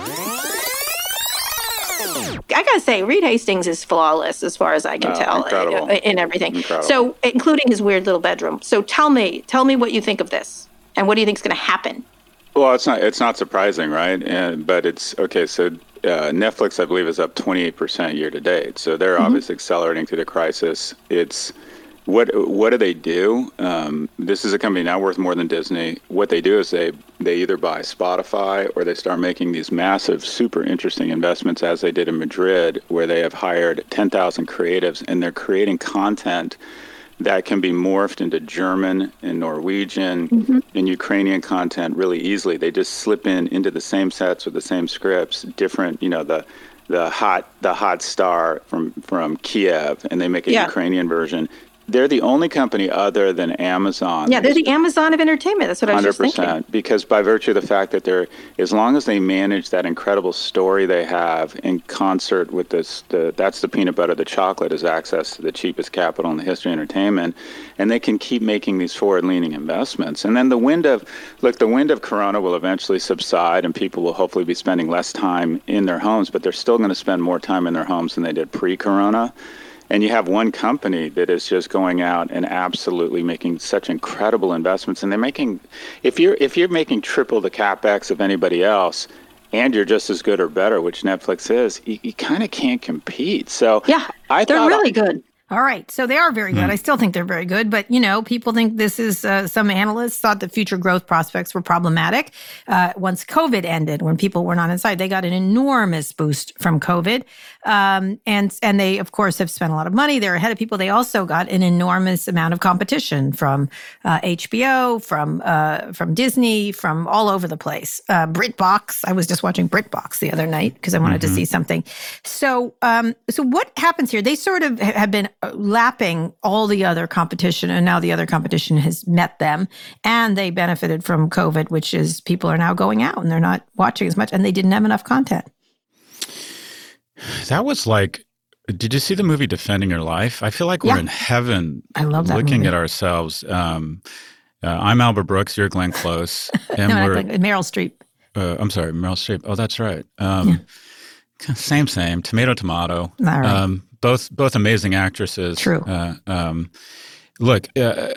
I gotta say, Reed Hastings is flawless as far as I can oh, tell incredible. in everything. Incredible. So, including his weird little bedroom. So, tell me, tell me what you think of this, and what do you think is going to happen? Well, it's not it's not surprising, right? And but it's okay. So uh, Netflix, I believe, is up twenty-eight percent year to date. So they're mm-hmm. obviously accelerating through the crisis. It's what what do they do? Um, this is a company now worth more than Disney. What they do is they they either buy Spotify or they start making these massive, super interesting investments, as they did in Madrid, where they have hired ten thousand creatives and they're creating content that can be morphed into German and Norwegian mm-hmm. and Ukrainian content really easily. They just slip in into the same sets with the same scripts, different, you know, the the hot the hot star from, from Kiev, and they make a yeah. Ukrainian version. They're the only company other than Amazon. Yeah, they're the Amazon of entertainment. That's what I was just thinking. one hundred percent, because by virtue of the fact that they're, as long as they manage that incredible story they have in concert with this, the, that's the peanut butter, the chocolate is access to the cheapest capital in the history of entertainment, and they can keep making these forward-leaning investments. And then the wind of, look, the wind of Corona will eventually subside, and people will hopefully be spending less time in their homes, but they're still going to spend more time in their homes than they did pre-Corona. And you have one company that is just going out and absolutely making such incredible investments. And they're making, if you're if you're making triple the CapEx of anybody else, and you're just as good or better, which Netflix is, you, you kind of can't compete. So yeah, I they're really I, good. All right. So they are very good. Mm. I still think they're very good. But, you know, people think this is, uh, some analysts thought that future growth prospects were problematic. Uh, once COVID ended, when people were not inside, they got an enormous boost from COVID. Um, and, and they, of course, have spent a lot of money. They're ahead of people. They also got an enormous amount of competition from uh, H B O, from uh, from Disney, from all over the place. Uh, BritBox. I was just watching BritBox the other night because I wanted mm-hmm. to see something. So, um, so what happens here? They sort of have been lapping all the other competition, and now the other competition has met them, and they benefited from COVID, which is people are now going out and they're not watching as much, and they didn't have enough content. That was like, did you see the movie Defending Your Life? I feel like yeah. we're in heaven. I love that looking movie. at ourselves. Um, uh, I'm Albert Brooks. You're Glenn Close. And no, we're, like Meryl Streep. Uh, I'm sorry, Meryl Streep. Oh, that's right. Um, yeah. Same, same. Tomato, tomato. All right. Um, both, both amazing actresses. True. Uh, um, look, uh,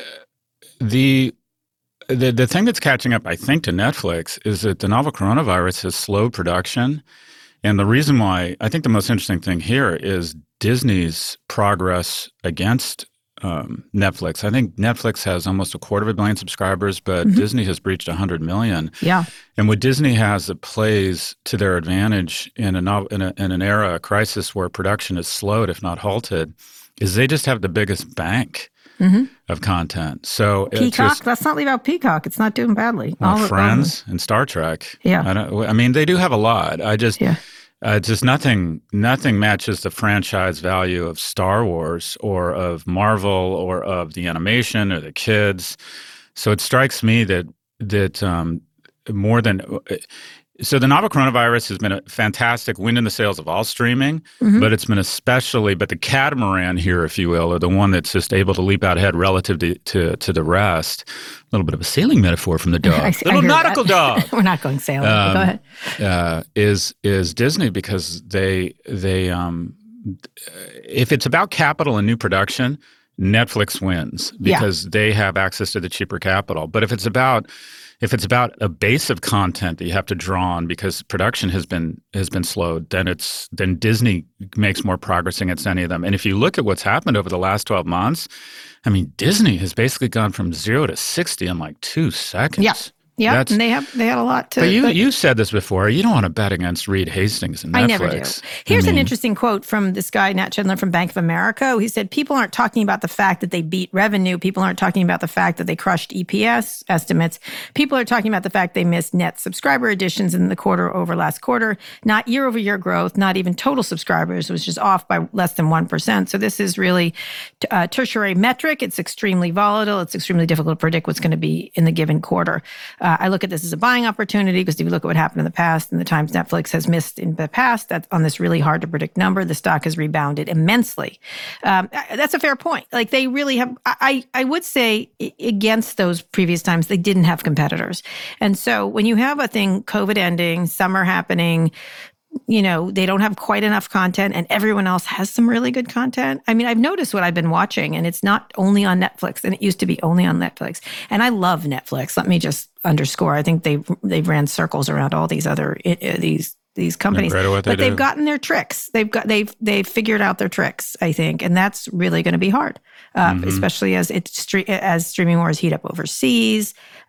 the the the thing that's catching up, I think, to Netflix is that the novel coronavirus has slowed production. And the reason why, I think the most interesting thing here is Disney's progress against um, Netflix. I think Netflix has almost a quarter of a billion subscribers, but mm-hmm. Disney has breached one hundred million. Yeah. And what Disney has that plays to their advantage in, a no, in, a, in an era, a crisis where production is slowed, if not halted, is they just have the biggest bank mm-hmm. of content. So Peacock, just, let's not leave out Peacock. It's not doing badly. Well, all, Friends all and Star Trek. Yeah. I, don't, I mean, they do have a lot. I just... Yeah. Uh, just nothing nothing matches the franchise value of Star Wars or of Marvel or of the animation or the kids. So it strikes me that that um, more than so the novel coronavirus has been a fantastic wind in the sails of all streaming, mm-hmm. but it's been especially but the catamaran here, if you will, or the one that's just able to leap out ahead relative to to, to the rest. A little bit of a sailing metaphor from the dog, I, little I nautical that. dog. We're not going sailing. Um, Go ahead. Uh, is is Disney because they they um, if it's about capital and new production, Netflix wins because yeah. they have access to the cheaper capital. But if it's about if it's about a base of content that you have to draw on because production has been has been slowed, then it's then Disney makes more progress against any of them. And if you look at what's happened over the last twelve months, I mean, Disney has basically gone from zero to sixty in like two seconds. Yeah. Yeah, and they have they had a lot to. But you but, you said this before. You don't want to bet against Reed Hastings and Netflix. I never do. Here's I mean, an interesting quote from this guy, Nat Schindler from Bank of America. He said, people aren't talking about the fact that they beat revenue. People aren't talking about the fact that they crushed E P S estimates. People are talking about the fact they missed net subscriber additions in the quarter over last quarter, not year-over-year growth, not even total subscribers, which is off by less than one percent. So this is really a tertiary metric. It's extremely volatile. It's extremely difficult to predict what's going to be in the given quarter. Uh, I look at this as a buying opportunity because if you look at what happened in the past and the times Netflix has missed in the past, that's on this really hard to predict number, the stock has rebounded immensely. Um, that's a fair point. Like they really have, I, I would say against those previous times, they didn't have competitors. And so when you have a thing, COVID ending, summer happening, you know, they don't have quite enough content and everyone else has some really good content. I mean, I've noticed what I've been watching and it's not only on Netflix and it used to be only on Netflix. And I love Netflix. Let me just underscore. I think they've, they've ran circles around all these other, uh, these, these companies, they but they've do. gotten their tricks. They've got, they've, they've figured out their tricks, I think. And that's really going to be hard, uh, mm-hmm. especially as it's, as streaming wars heat up overseas.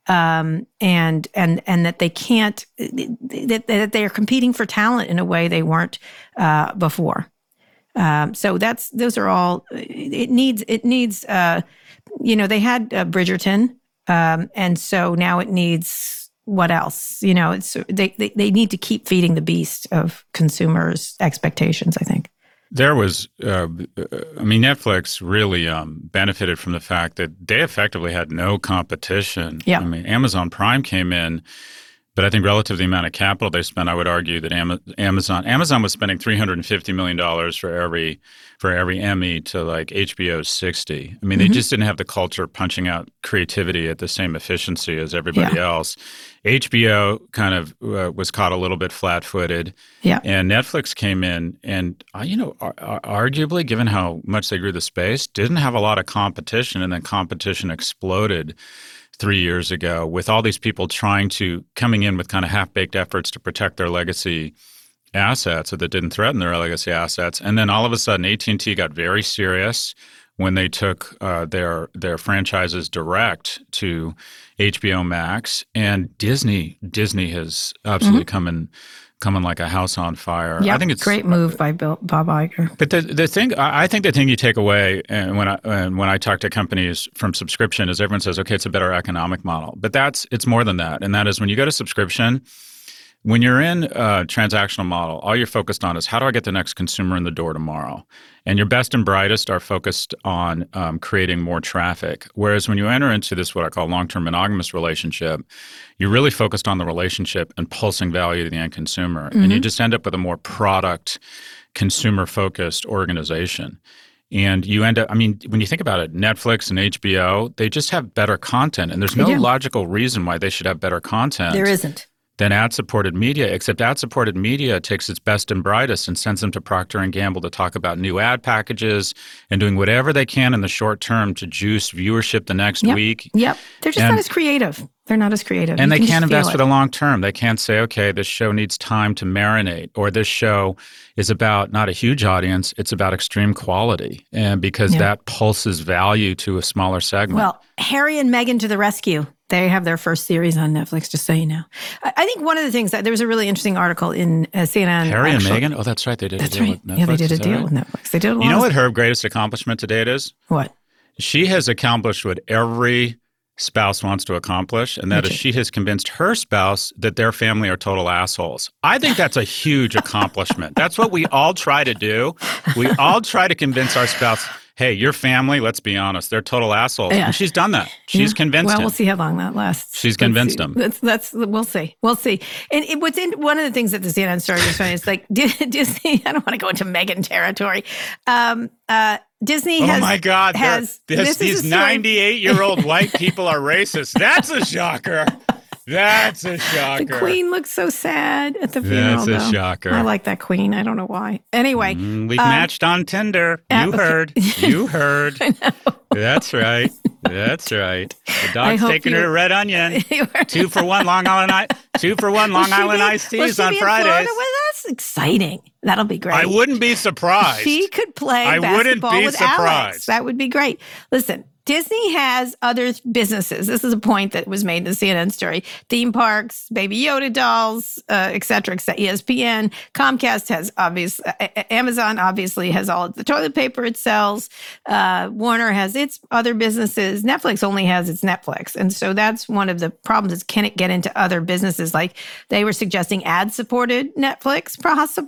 Um, and, and, and that they can't, that, that they are competing for talent in a way they weren't, uh, before. Um, so that's, those are all, it needs, it needs, uh, you know, they had uh, Bridgerton. Um, and so now it needs, what else? You know, it's, they, they, they need to keep feeding the beast of consumers' expectations, I think. There was, uh, I mean, Netflix really um, benefited from the fact that they effectively had no competition. Yeah. I mean, Amazon Prime came in, but I think relative to the amount of capital they spent, I would argue that Amazon Amazon was spending three hundred fifty million dollars for every for every Emmy to like H B O's sixty. I mean, mm-hmm. they just didn't have the culture punching out creativity at the same efficiency as everybody yeah. else. H B O kind of uh, was caught a little bit flat-footed. Yeah. And Netflix came in and, uh, you know, ar- arguably, given how much they grew the space, didn't have a lot of competition, and then competition exploded three years ago with all these people trying to, coming in with kind of half-baked efforts to protect their legacy assets so that didn't threaten their legacy assets. And then all of a sudden, A T and T got very serious when they took uh, their their franchises direct to H B O Max, and Disney Disney has absolutely mm-hmm. come in coming like a house on fire. Yep, I think it's great move by Bill, Bob Iger. But the the thing I think the thing you take away, and when I and when I talk to companies from subscription, is everyone says, okay, it's a better economic model, but that's it's more than that, and that is when you go to subscription. When you're in a transactional model, all you're focused on is how do I get the next consumer in the door tomorrow? And your best and brightest are focused on um, creating more traffic. Whereas when you enter into this, what I call long-term monogamous relationship, you're really focused on the relationship and pulsing value to the end consumer. Mm-hmm. And you just end up with a more product, consumer-focused organization. And you end up, I mean, when you think about it, Netflix and H B O, they just have better content. And there's they no do. logical reason why they should have better content. There isn't. Than ad-supported media, except ad-supported media takes its best and brightest and sends them to Procter and Gamble to talk about new ad packages and doing whatever they can in the short term to juice viewership the next yep. week. Yep. They're just and, not as creative. They're not as creative. And you they can can't invest it. for the long term. They can't say, okay, this show needs time to marinate, or this show is about not a huge audience, it's about extreme quality, and because yeah. that pulses value to a smaller segment. Well, Harry and Meghan to the rescue. They have their first series on Netflix, just so you know. I think one of the things that there was a really interesting article in uh, C N N. Harry actually, and Meghan? Oh, that's right. They did that's a deal right. with Netflix. Yeah, they did a deal right? with Netflix. They did a lot You know of what her greatest accomplishment to date is? What? She has accomplished what every spouse wants to accomplish, and that Which is she has convinced her spouse that their family are total assholes. I think that's a huge accomplishment. That's what we all try to do. We all try to convince our spouse, hey, your family, let's be honest, they're total assholes. Yeah. And she's done that. She's yeah. convinced well, him. Well, we'll see how long that lasts. She's convinced him. That's, that's, we'll see. We'll see. And it, what's in, one of the things that the C N N story was funny is like Disney, I don't want to go into Meghan territory. Um, uh, Disney has. Oh my God. Has, this, this these ninety-eight-year-old white people are racist. That's a shocker. That's a shocker. The Queen looks so sad at the funeral. That's a though. shocker. I like that Queen. I don't know why. Anyway. Mm, we've um, matched on Tinder. You uh, okay. heard. You heard. I know. That's right. That's right. The dog's taking her to Red Onion. Two for one Long Island I- Two for one Long Island iced teas on Fridays. Florida with us? Exciting. That'll be great. I wouldn't be surprised. She could play I basketball wouldn't be with surprised. Alex. That would be great. Listen, Disney has other businesses. This is a point that was made in the C N N story. Theme parks, Baby Yoda dolls, uh, et cetera, et cetera. E S P N, Comcast has obvious, uh, Amazon obviously has all of the toilet paper it sells. Uh, Warner has its other businesses. Netflix only has its Netflix. And so that's one of the problems is can it get into other businesses? Like they were suggesting ad-supported Netflix, possibly.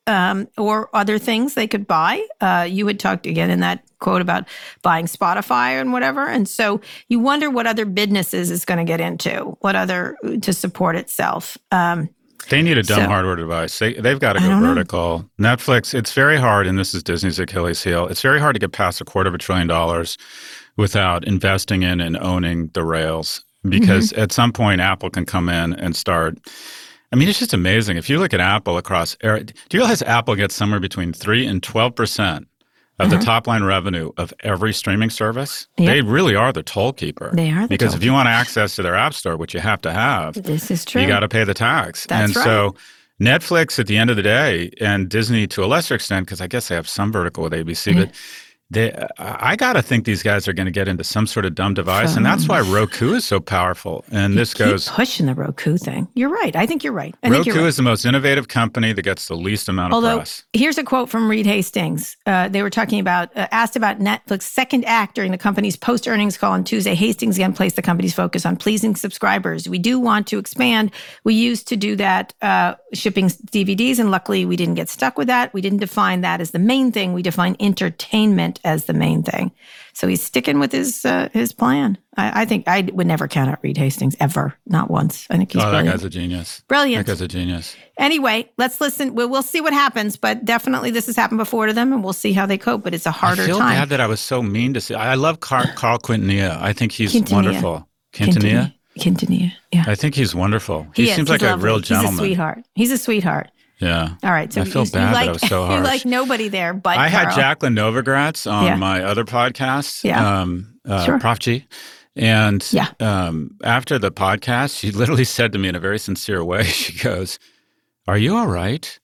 um, or other things they could buy. Uh, you had talked again in that quote about buying Spotify and whatever. And so you wonder what other businesses is going to get into, what other to support itself. Um, They need a dumb so, hardware device. They, they've got to go vertical. Know. Netflix, it's very hard, and this is Disney's Achilles heel, it's very hard to get past a quarter of a trillion dollars without investing in and owning the rails. Because mm-hmm. at some point, Apple can come in and start. I mean, it's just amazing. If you look at Apple across, do you realize Apple gets somewhere between three and twelve percent of uh-huh. the top line revenue of every streaming service? Yep. They really are the toll keeper. They are the Because toll if you want access to their app store, which you have to have, this is true. You got to pay the tax. That's and right. so Netflix at the end of the day, and Disney to a lesser extent, because I guess they have some vertical with A B C, yeah. but They, I got to think these guys are going to get into some sort of dumb device, and that's why Roku is so powerful. And you this keep goes pushing the Roku thing. You're right. I think you're right. I Roku think you're right. is the most innovative company that gets the least amount Although, of press. Here's a quote from Reed Hastings. Uh, they were talking about, uh, asked about Netflix's second act during the company's post-earnings call on Tuesday. Hastings again placed the company's focus on pleasing subscribers. We do want to expand. We used to do that uh, shipping D V Ds, and luckily we didn't get stuck with that. We didn't define that as the main thing. We defined entertainment as the main thing. So he's sticking with his uh, his plan. I, I think I would never count out Reed Hastings, ever. Not once. I think he's oh, brilliant. that guy's a genius. Brilliant. That guy's a genius. Anyway, let's listen. We'll, we'll see what happens, but definitely this has happened before to them, and we'll see how they cope. But it's a harder I feel time. bad that I was so mean to see. I love Carl, Carl Quintanilla. I think he's Quintanilla. wonderful. Quintanilla? Quintanilla, yeah. I think he's wonderful. He, he seems is. like He's a lovely. real gentleman. He's a sweetheart. He's a sweetheart. Yeah. All right. So I feel you, bad you like, that I was so harsh. You like nobody there but I Carl. had Jacqueline Novogratz on yeah. my other podcast, yeah. um, uh, sure. Prof G. And yeah. um, after the podcast, she literally said to me in a very sincere way, she goes, "Are you all right?"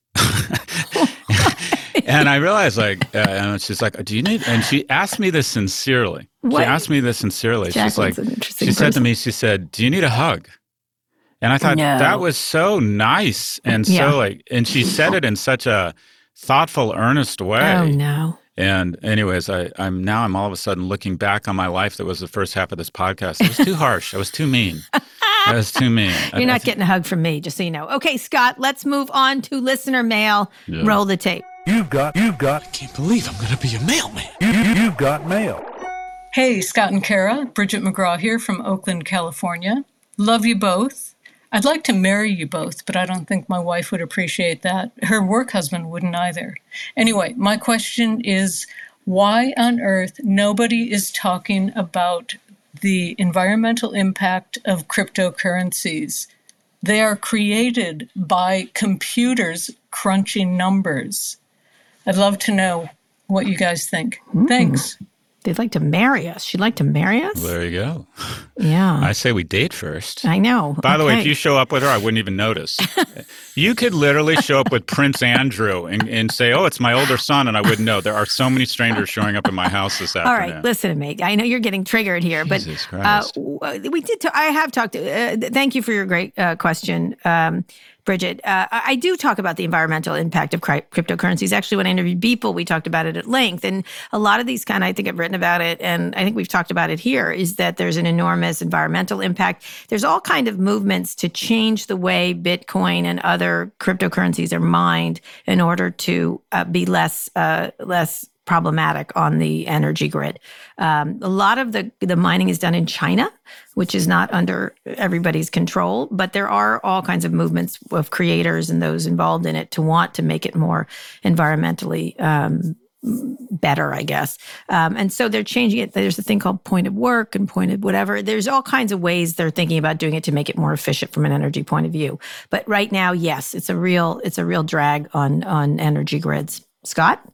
And I realized, like, uh, and she's like, "Do you need?" And she asked me this sincerely. What? She asked me this sincerely. Jacqueline's she's like, an interesting she person. said to me, she said, "Do you need a hug?" And I thought no. that was so nice and yeah. so like, and she said it in such a thoughtful, earnest way. Oh no. And anyways, I, I'm now I'm all of a sudden looking back on my life that was the first half of this podcast. It was too harsh. I was too mean. I was too mean. You're I, not I getting a hug from me, just so you know. Okay, Scott, let's move on to listener mail. Yeah. Roll the tape. You've got, you've got, I can't believe I'm going to be a mailman. You, you, you've got mail. Hey, Scott and Kara, Bridget McGraw here from Oakland, California. Love you both. I'd like to marry you both, but I don't think my wife would appreciate that. Her work husband wouldn't either. Anyway, my question is, why on earth nobody is talking about the environmental impact of cryptocurrencies? They are created by computers crunching numbers. I'd love to know what you guys think. Mm. Thanks. They'd like to marry us. She'd like to marry us? Well, there you go. Yeah. I say we date first. I know. By okay. the way, if you show up with her, I wouldn't even notice. You could literally show up with Prince Andrew and, and say, oh, it's my older son, and I wouldn't know. There are so many strangers showing up in my house this afternoon. All right, listen to me. I know you're getting triggered here, but Jesus Christ. Uh, we did. T- I have talked. To, uh, thank you for your great uh, question. Um, Bridget, uh, I do talk about the environmental impact of cri- cryptocurrencies. Actually, when I interviewed Beeple, we talked about it at length. And a lot of these kind of, I think I've written about it, and I think we've talked about it here, is that there's an enormous environmental impact. There's all kind of movements to change the way Bitcoin and other cryptocurrencies are mined in order to uh, be less uh, less problematic on the energy grid. Um, a lot of the, the mining is done in China, which is not under everybody's control, but there are all kinds of movements of creators and those involved in it to want to make it more environmentally um, better, I guess. Um, and so they're changing it. There's a thing called point of work and point of whatever. There's all kinds of ways they're thinking about doing it to make it more efficient from an energy point of view. But right now, yes, it's a real it's a real drag on on energy grids. Scott?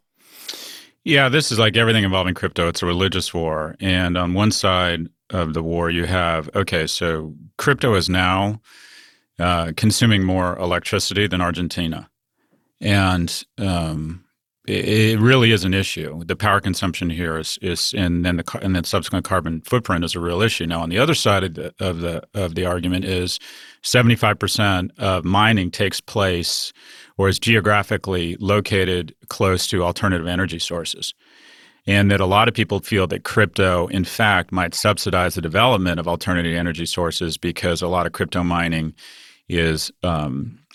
Yeah, this is like everything involving crypto. It's a religious war. And on one side of the war, you have, okay, so crypto is now uh, consuming more electricity than Argentina. And um, it, it really is an issue. The power consumption here is, is and then the and then subsequent carbon footprint is a real issue. Now, on the other side of the of the, of the argument is seventy-five percent of mining takes place or is geographically located close to alternative energy sources. And that a lot of people feel that crypto, in fact, might subsidize the development of alternative energy sources because a lot of crypto mining is um,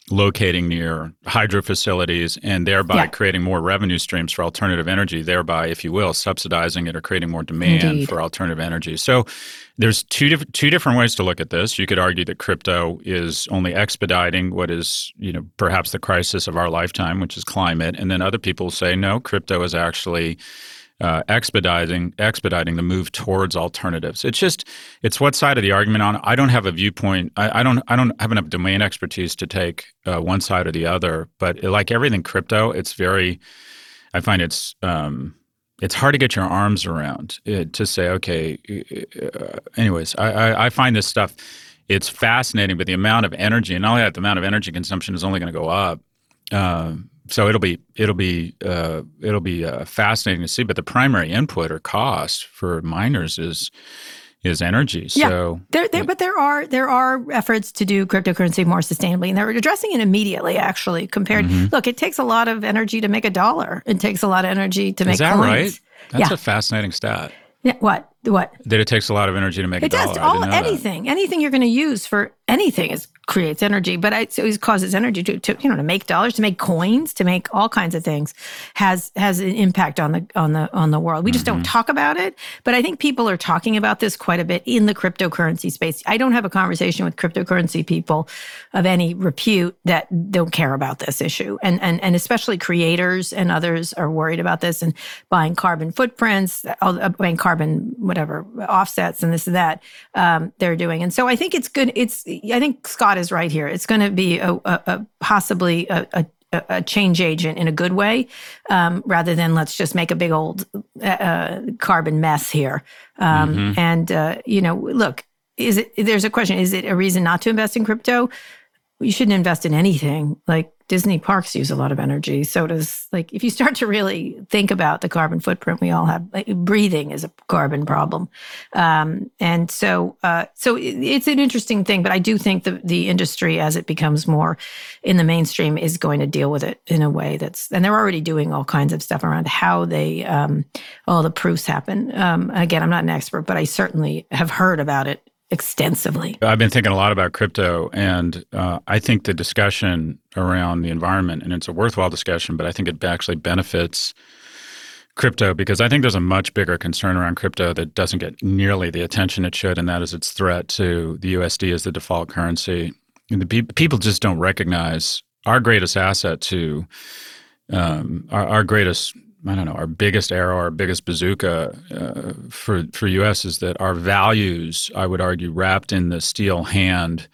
locating near hydro facilities and thereby yeah. creating more revenue streams for alternative energy, thereby, if you will, subsidizing it or creating more demand Indeed. For alternative energy. So there's two, diff- two different ways to look at this. You could argue that crypto is only expediting what is, you know, perhaps the crisis of our lifetime, which is climate. And then other people say, no, crypto is actually Uh, expediting expediting the move towards alternatives. It's just it's what side of the argument on. I don't have a viewpoint. I, I don't I don't have enough domain expertise to take uh, one side or the other. But like everything crypto, it's very. I find it's um, it's hard to get your arms around it, to say okay. Uh, anyways, I, I I find this stuff. It's fascinating, but the amount of energy, and not only that, the amount of energy consumption is only going to go up. Uh, So it'll be it'll be uh, it'll be uh, fascinating to see. But the primary input or cost for miners is is energy. Yeah, so there, there, but there are there are efforts to do cryptocurrency more sustainably, and they're addressing it immediately. Actually, compared, mm-hmm. look, it takes a lot of energy to make a dollar. It takes a lot of energy to make is that coins. right? That's yeah. a fascinating stat. Yeah. What? What? That it takes a lot of energy to make it a does. dollar. All anything, that. anything you're going to use for anything is creates energy, but it always causes energy to, to you know to make dollars, to make coins, to make all kinds of things has has an impact on the on the on the world. We just mm-hmm. don't talk about it, but I think people are talking about this quite a bit in the cryptocurrency space. I don't have a conversation with cryptocurrency people of any repute that don't care about this issue, and and and especially creators and others are worried about this and buying carbon footprints, buying carbon whatever offsets and this and that um, they're doing. And so I think it's good. It's I think Scott is right here. It's going to be a, a, a possibly a, a, a change agent in a good way, um, rather than let's just make a big old uh, carbon mess here. Um, mm-hmm. And uh, you know, look, is it? There's a question: is it a reason not to invest in crypto? You shouldn't invest in anything. Like Disney parks use a lot of energy. So does, like, if you start to really think about the carbon footprint we all have, like, breathing is a carbon problem. Um, and so uh, so it's an interesting thing, but I do think the, the industry, as it becomes more in the mainstream, is going to deal with it in a way that's, and they're already doing all kinds of stuff around how they, um, all the proofs happen. Um, again, I'm not an expert, but I certainly have heard about it extensively. I've been thinking a lot about crypto, and uh, I think the discussion around the environment, and it's a worthwhile discussion, but I think it actually benefits crypto because I think there's a much bigger concern around crypto that doesn't get nearly the attention it should, and that is its threat to the U S D as the default currency. And the pe- people just don't recognize our greatest asset to um, our, our greatest I don't know, our biggest arrow, our biggest bazooka uh, for for U S is that our values, I would argue, wrapped in the steel hand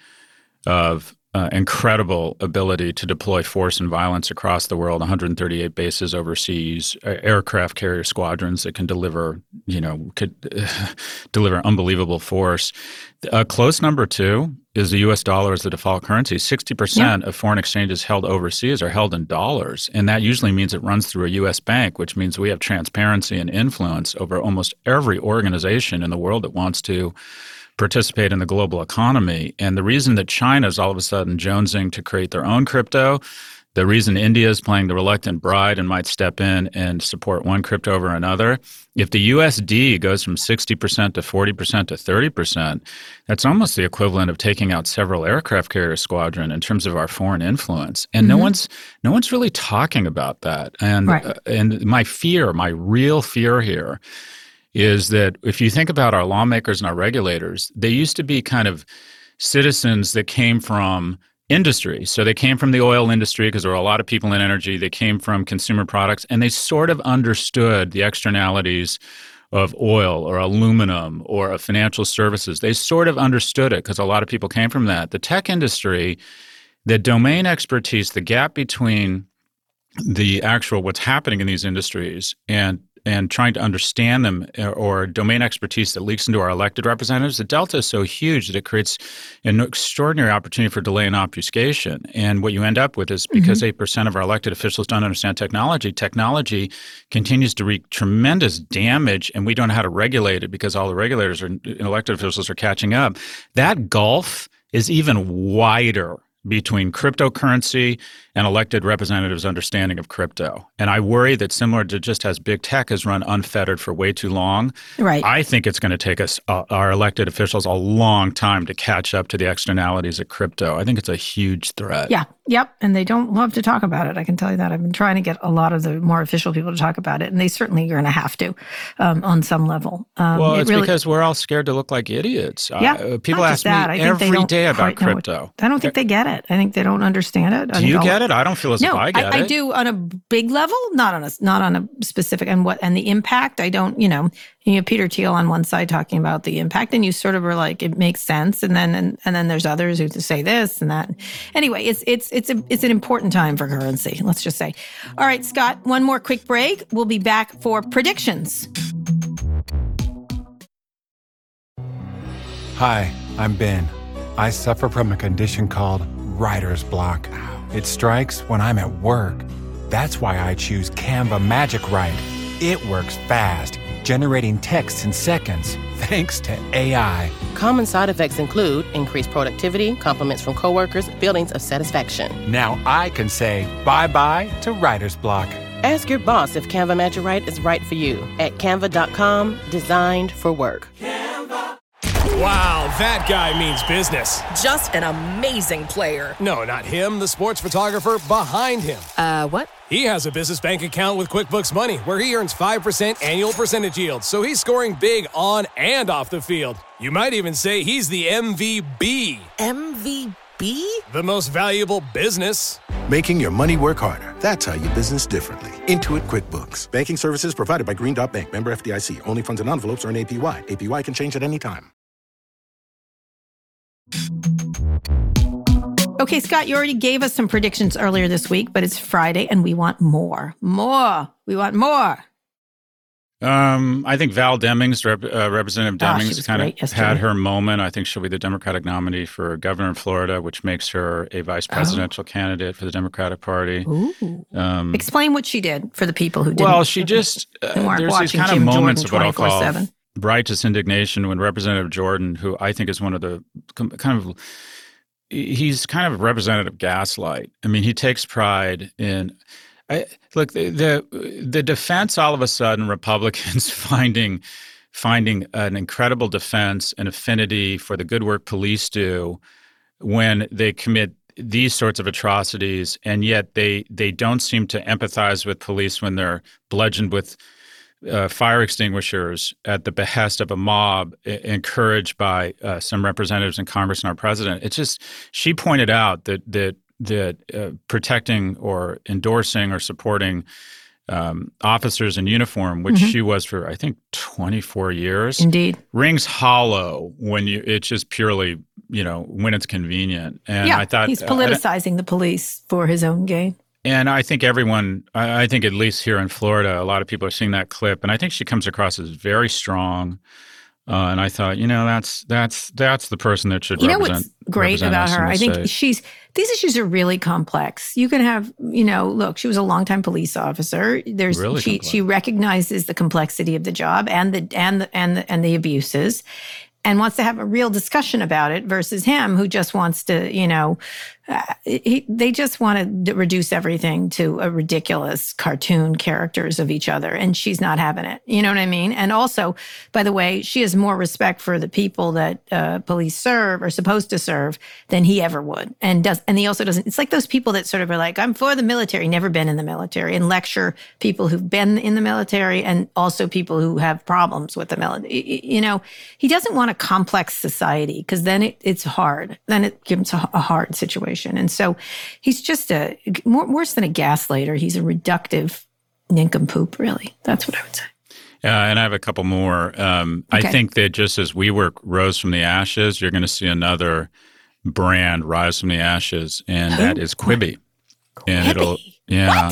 of uh, incredible ability to deploy force and violence across the world, one hundred thirty-eight bases overseas, uh, aircraft carrier squadrons that can deliver, you know, could uh, deliver unbelievable force. A close number two is the U S dollar as the default currency. sixty percent yeah. of foreign exchanges held overseas are held in dollars. And that usually means it runs through a U S bank, which means we have transparency and influence over almost every organization in the world that wants to participate in the global economy. And the reason that China is all of a sudden jonesing to create their own crypto, the reason India is playing the reluctant bride and might step in and support one crypto over another, if the U S D goes from sixty percent to forty percent to thirty percent, that's almost the equivalent of taking out several aircraft carrier squadron in terms of our foreign influence. And mm-hmm. no one's no one's really talking about that. And right. uh, and my fear, my real fear here is that if you think about our lawmakers and our regulators, they used to be kind of citizens that came from industry. So they came from the oil industry because there were a lot of people in energy. They came from consumer products, and they sort of understood the externalities of oil or aluminum or of financial services. They sort of understood it because a lot of people came from that. The tech industry, the domain expertise, the gap between the actual what's happening in these industries and and trying to understand them, or domain expertise that leaks into our elected representatives, the delta is so huge that it creates an extraordinary opportunity for delay and obfuscation. And what you end up with is because mm-hmm. eight percent of our elected officials don't understand technology, technology continues to wreak tremendous damage, and we don't know how to regulate it because all the regulators and elected officials are catching up. That gulf is even wider between cryptocurrency and elected representatives' understanding of crypto. And I worry that similar to just as big tech has run unfettered for way too long, right. I think it's going to take us, uh, our elected officials, a long time to catch up to the externalities of crypto. I think it's a huge threat. Yeah. Yep. And they don't love to talk about it. I can tell you that. I've been trying to get a lot of the more official people to talk about it, and they certainly are going to have to um, on some level. Um, well, it's it really, because we're all scared to look like idiots. Yeah, uh, people not ask just that. me I think every day about quite know crypto. It. I don't think they get it. I think they don't understand it. I Do you think get it? I don't feel as no, if I get I, it. I do on a big level, not on a not on a specific and what and the impact. I don't, you know, you have Peter Thiel on one side talking about the impact, and you sort of were like, it makes sense, and then and, and then there's others who say this and that. Anyway, it's it's it's a it's an important time for currency. Let's just say. All right, Scott. One more quick break. We'll be back for predictions. Hi, I'm Ben. I suffer from a condition called writer's block. It strikes when I'm at work. That's why I choose Canva Magic Write. It works fast, generating text in seconds, thanks to A I. Common side effects include increased productivity, compliments from coworkers, feelings of satisfaction. Now I can say bye-bye to writer's block. Ask your boss if Canva Magic Write is right for you at canva dot com, designed for work. Wow, that guy means business. Just an amazing player. No, not him, the sports photographer behind him. Uh, what? He has a business bank account with QuickBooks Money where he earns five percent annual percentage yield, so he's scoring big on and off the field. You might even say he's the M V B. M V B? The most valuable business. Making your money work harder. That's how you business differently. Intuit QuickBooks. Banking services provided by Green Dot Bank. Member F D I C. Only funds and envelopes earn A P Y. A P Y can change at any time. Okay, Scott, you already gave us some predictions earlier this week, but it's Friday and we want more. More. We want more. Um, I think Val Demings, Rep, uh, Representative Oh, she Demings, was kind great of yesterday. had her moment. I think she'll be the Democratic nominee for governor in Florida, which makes her a vice presidential Oh. candidate for the Democratic Party. Ooh. Um, Explain what she did for the people who didn't. well, she just, uh, who aren't there's these watching kind of Jim moments Jordan of what I'll call twenty-four seven. righteous indignation when Representative Jordan, who I think is one of the kind of, he's kind of Representative Gaslight. I mean, he takes pride in, I, look, the, the the defense all of a sudden, Republicans finding finding an incredible defense and affinity for the good work police do when they commit these sorts of atrocities, and yet they they don't seem to empathize with police when they're bludgeoned with uh, fire extinguishers at the behest of a mob I- encouraged by uh, some representatives in Congress and our president. It's just, she pointed out that that that uh, protecting or endorsing or supporting um, officers in uniform, which Mhm. she was for, I think, twenty-four years, Indeed. rings hollow when you, it's just purely, you know, when it's convenient. And yeah, I thought he's uh, politicizing the police for his own gain. and I think everyone, I I think at least here in Florida, a lot of people are seeing that clip, and I think she comes across as very strong. Uh, and I thought, you know, that's that's that's the person that should You know represent. what's great represent about us in her? the I think state. she's, these issues are really complex. You can have, you know, look, she was a longtime police officer. There's Really she complex. she recognizes the complexity of the job and the and the and the and the abuses, and wants to have a real discussion about it versus him who just wants to, you know, uh, he, they just want to reduce everything to a ridiculous cartoon characters of each other. And she's not having it. You know what I mean? And also, by the way, she has more respect for the people that uh, police serve or supposed to serve than he ever would. And does, and he also doesn't, it's like those people that sort of are like, I'm for the military, never been in the military, and lecture people who've been in the military and also people who have problems with the military. You know, he doesn't want a complex society because then it, it's hard. Then it gives a, a hard situation. And so he's just a, more, worse than a gaslighter. He's a reductive nincompoop, really. That's what I would say. Yeah, and I have a couple more. Um, Okay. I think that just as WeWork rose from the ashes, you're going to see another brand rise from the ashes, and that is Quibi. And it'll, yeah, What?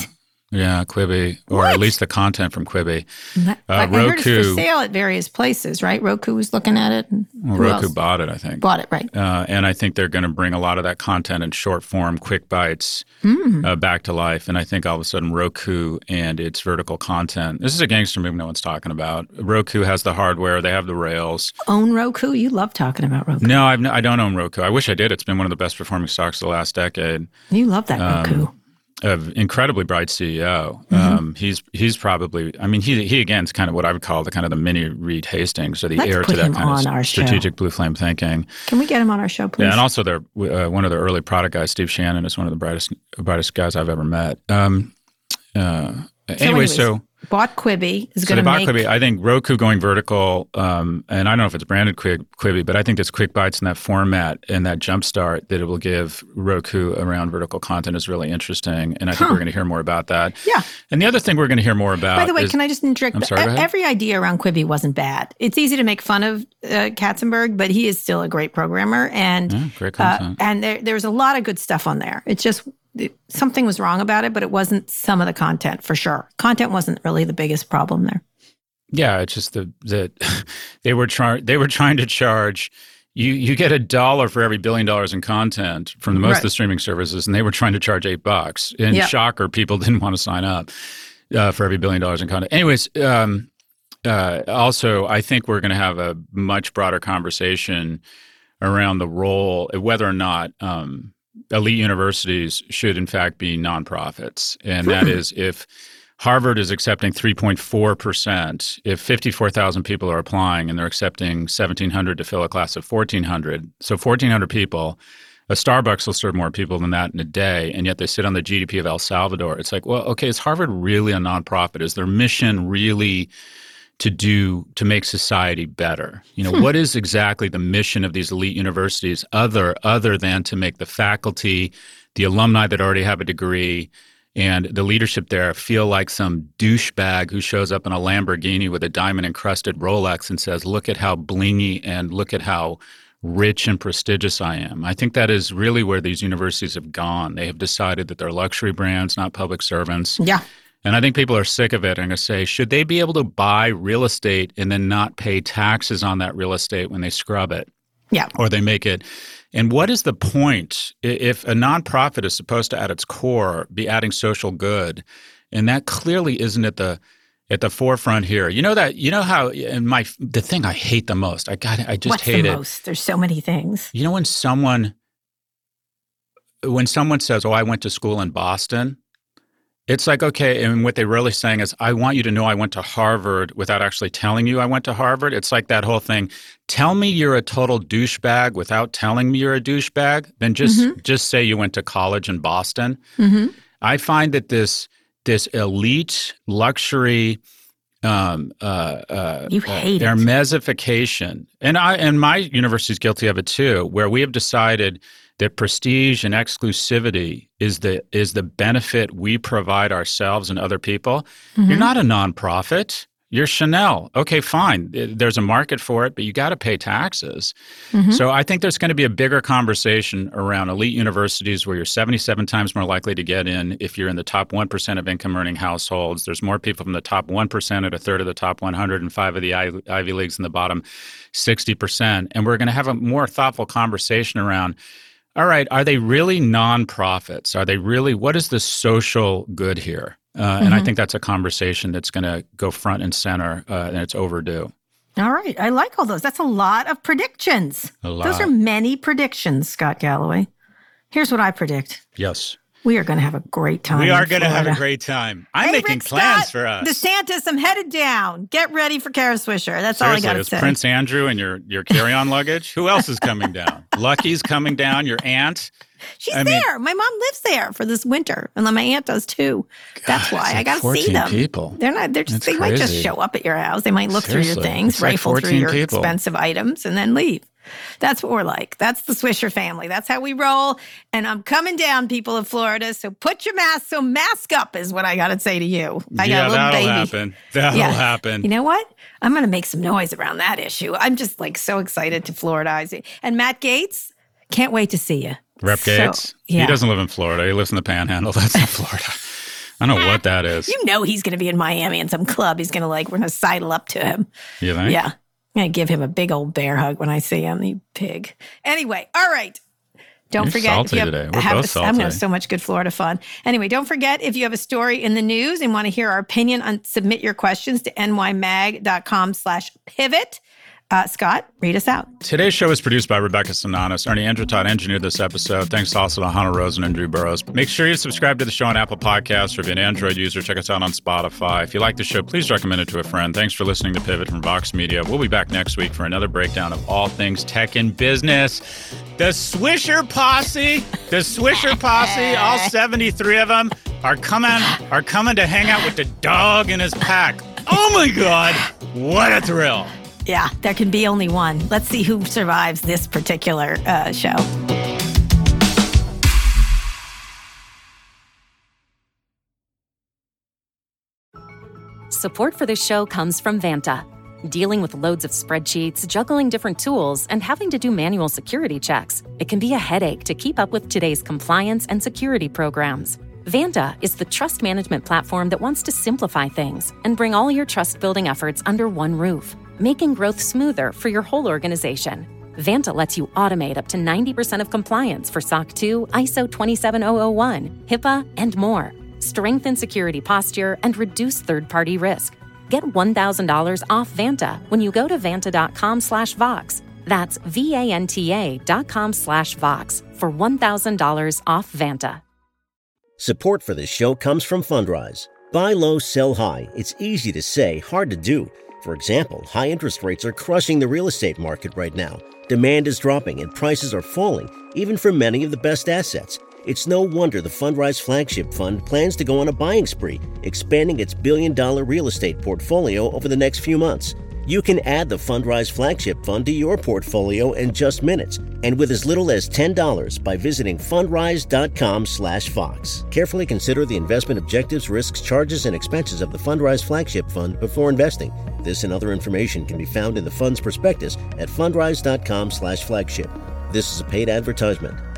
Yeah, Quibi, or What? at least the content from Quibi. Uh, I Roku, heard it's for sale at various places, right? Roku was looking at it. And well, who Roku else? bought it, I think. Bought it, right. Uh, and I think they're going to bring a lot of that content in short form, quick bites, Mm. uh, back to life. And I think all of a sudden Roku and its vertical content, this is a gangster move no one's talking about. Roku has the hardware. They have the rails. Own Roku? You love talking about Roku. No, I've, I don't own Roku. I wish I did. It's been one of the best performing stocks of the last decade. You love that Roku. Um, An incredibly bright C E O. Mm-hmm. Um, he's he's probably. I mean, he he again is kind of what I would call the kind of the mini Reed Hastings, or the Let's heir put to that him kind on of our show. strategic blue flame thinking. Can we get him on our show, please? Yeah, and also, they're uh, one of the early product guys. Steve Shannon is one of the brightest brightest guys I've ever met. Um, uh, So anyway, anyways, so. bought Quibi is So going they to bought make. Quibi. I think Roku going vertical, um, and I don't know if it's branded Quibi, Quibi, but I think this quick bites in that format and that jumpstart that it will give Roku around vertical content is really interesting. And I think Huh. we're going to hear more about that. Yeah. And the other thing we're going to hear more about By the way, is, can I just interject? I'm sorry, go ahead. Every idea around Quibi wasn't bad. It's easy to make fun of uh, Katzenberg, but he is still a great programmer, and Yeah, great uh, content. and there, there's a lot of good stuff on there. It's just it, something was wrong about it, but it wasn't some of the content for sure. Content wasn't really the biggest problem there. Yeah, it's just the that they were trying they were trying to charge you you get a dollar for every billion dollars in content from the most Right. of the streaming services, and they were trying to charge eight bucks. And Yeah. shocker, people didn't want to sign up uh, for every billion dollars in content. Anyways, um, uh, also I think we're going to have a much broader conversation around the role, whether or not um, elite universities should in fact be nonprofits, and that is if Harvard is accepting three point four percent. If fifty-four thousand people are applying and they're accepting seventeen hundred to fill a class of fourteen hundred, so fourteen hundred people, a Starbucks will serve more people than that in a day, and yet they sit on the G D P of El Salvador. It's like, well, okay, is Harvard really a nonprofit? Is their mission really to do to make society better? You know, Hmm. what is exactly the mission of these elite universities other other than to make the faculty, the alumni that already have a degree, and the leadership there feel like some douchebag who shows up in a Lamborghini with a diamond-encrusted Rolex and says, look at how blingy and look at how rich and prestigious I am. I think that is really where these universities have gone. They have decided that they're luxury brands, not public servants. Yeah. And I think people are sick of it and going to say, should they be able to buy real estate and then not pay taxes on that real estate when they scrub it? Yeah. Or they make it. And what is the point I- if a nonprofit is supposed to, at its core, be adding social good, and that clearly isn't at the at the forefront here? You know that you know how and my the thing I hate the most. I got I just What's hate the it. most? There's so many things. You know when someone when someone says, "Oh, I went to school in Boston." It's like, okay, and what they're really saying is, I want you to know I went to Harvard without actually telling you I went to Harvard. It's like that whole thing. Tell me you're a total douchebag without telling me you're a douchebag. Then just Mhm. just say you went to college in Boston. Mm-hmm. I find that this this elite luxury um, uh, uh, You hate it. Hermesification, and I and my university is guilty of it too, where we have decided that prestige and exclusivity is the is the benefit we provide ourselves and other people. Mhm. You're not a nonprofit. You're Chanel. Okay, fine. There's a market for it, but you got to pay taxes. Mhm. So I think there's going to be a bigger conversation around elite universities where you're seventy-seven times more likely to get in if you're in the top one percent of income-earning households. There's more people from the top one percent at a third of the top one hundred and five of the I- Ivy Leagues in the bottom sixty percent. And we're going to have a more thoughtful conversation around, all right, are they really nonprofits? Are they really, what is the social good here? Uh, and I Mhm. think that's a conversation that's going to go front and center, uh, and it's overdue. All right. I like all those. That's a lot of predictions. A lot. Those are many predictions, Scott Galloway. Here's what I predict. Yes. We are going to have a great time. We are in going to have a Florida. great time. I'm Hey, making Rick plans Scott, for us. DeSantis, I'm headed down. Get ready for Kara Swisher. That's all I Seriously, got to it's say. Prince Andrew and your, your carry-on luggage. Who else is coming down? Lucky's coming down, your aunt. She's I mean- there. My mom lives there for this winter, and then my aunt does too. That's why it's I like got to see fourteen them. people. They're not. They're just. That's They might just crazy. show up at your house. They might look through your Seriously, things, it's like rifle through fourteen your people. expensive items, and then leave. That's what we're like. That's the Swisher family. That's how we roll. And I'm coming down, people of Florida. So put your mask. So mask up is what I got to say to you. I yeah, got a little that'll baby. happen. That'll Yeah. happen. You know what? I'm going to make some noise around that issue. I'm just like so excited to Floridize it. And Matt Gaetz, can't wait to see you. Rep So, Gates. yeah. He doesn't live in Florida. He lives in the Panhandle. That's not Florida. I don't know what that is. You know he's going to be in Miami in some club. He's going to like, we're going to sidle up to him. You think? Yeah. I'm going to give him a big old bear hug when I see him, you pig. Anyway, all right. Don't You're forget. salty if you have, today. We're have both a, salty. I'm going to so much good Florida fun. Anyway, don't forget, if you have a story in the news and want to hear our opinion on, submit your questions to nymag.com slash pivot. Uh, Scott, read us out. Today's show is produced by Rebecca Sananas. Ernie Endratot engineered this episode. Thanks also to Hannah Rosen and Drew Burrows. Make sure you subscribe to the show on Apple Podcasts, or if you're an Android user, check us out on Spotify. If you like the show, please recommend it to a friend. Thanks for listening to Pivot from Vox Media. We'll be back next week for another breakdown of all things tech and business. The Swisher Posse, the Swisher Posse, all seventy-three of them are coming, are coming to hang out with the dog in his pack. Oh my God, what a thrill. Yeah, there can be only one. Let's see who survives this particular uh, show. Support for this show comes from Vanta. Dealing with loads of spreadsheets, juggling different tools, and having to do manual security checks, it can be a headache to keep up with today's compliance and security programs. Vanta is the trust management platform that wants to simplify things and bring all your trust-building efforts under one roof, making growth smoother for your whole organization. Vanta lets you automate up to ninety percent of compliance for S O C two, I S O twenty-seven thousand one, HIPAA, and more. Strengthen security posture and reduce third-party risk. Get one thousand dollars off Vanta when you go to vanta.com slash Vox. That's V-A-N-T-A dot com slash Vox for one thousand dollars off Vanta. Support for this show comes from Fundrise. Buy low, sell high. It's easy to say, hard to do. For example, high interest rates are crushing the real estate market right now. Demand is dropping and prices are falling, even for many of the best assets. It's no wonder the Fundrise Flagship Fund plans to go on a buying spree, expanding its billion-dollar real estate portfolio over the next few months. You can add the Fundrise Flagship Fund to your portfolio in just minutes, and with as little as ten dollars by visiting fundrise.com slash Fox. Carefully consider the investment objectives, risks, charges, and expenses of the Fundrise Flagship Fund before investing. This and other information can be found in the fund's prospectus at fundrise.com slash flagship. This is a paid advertisement.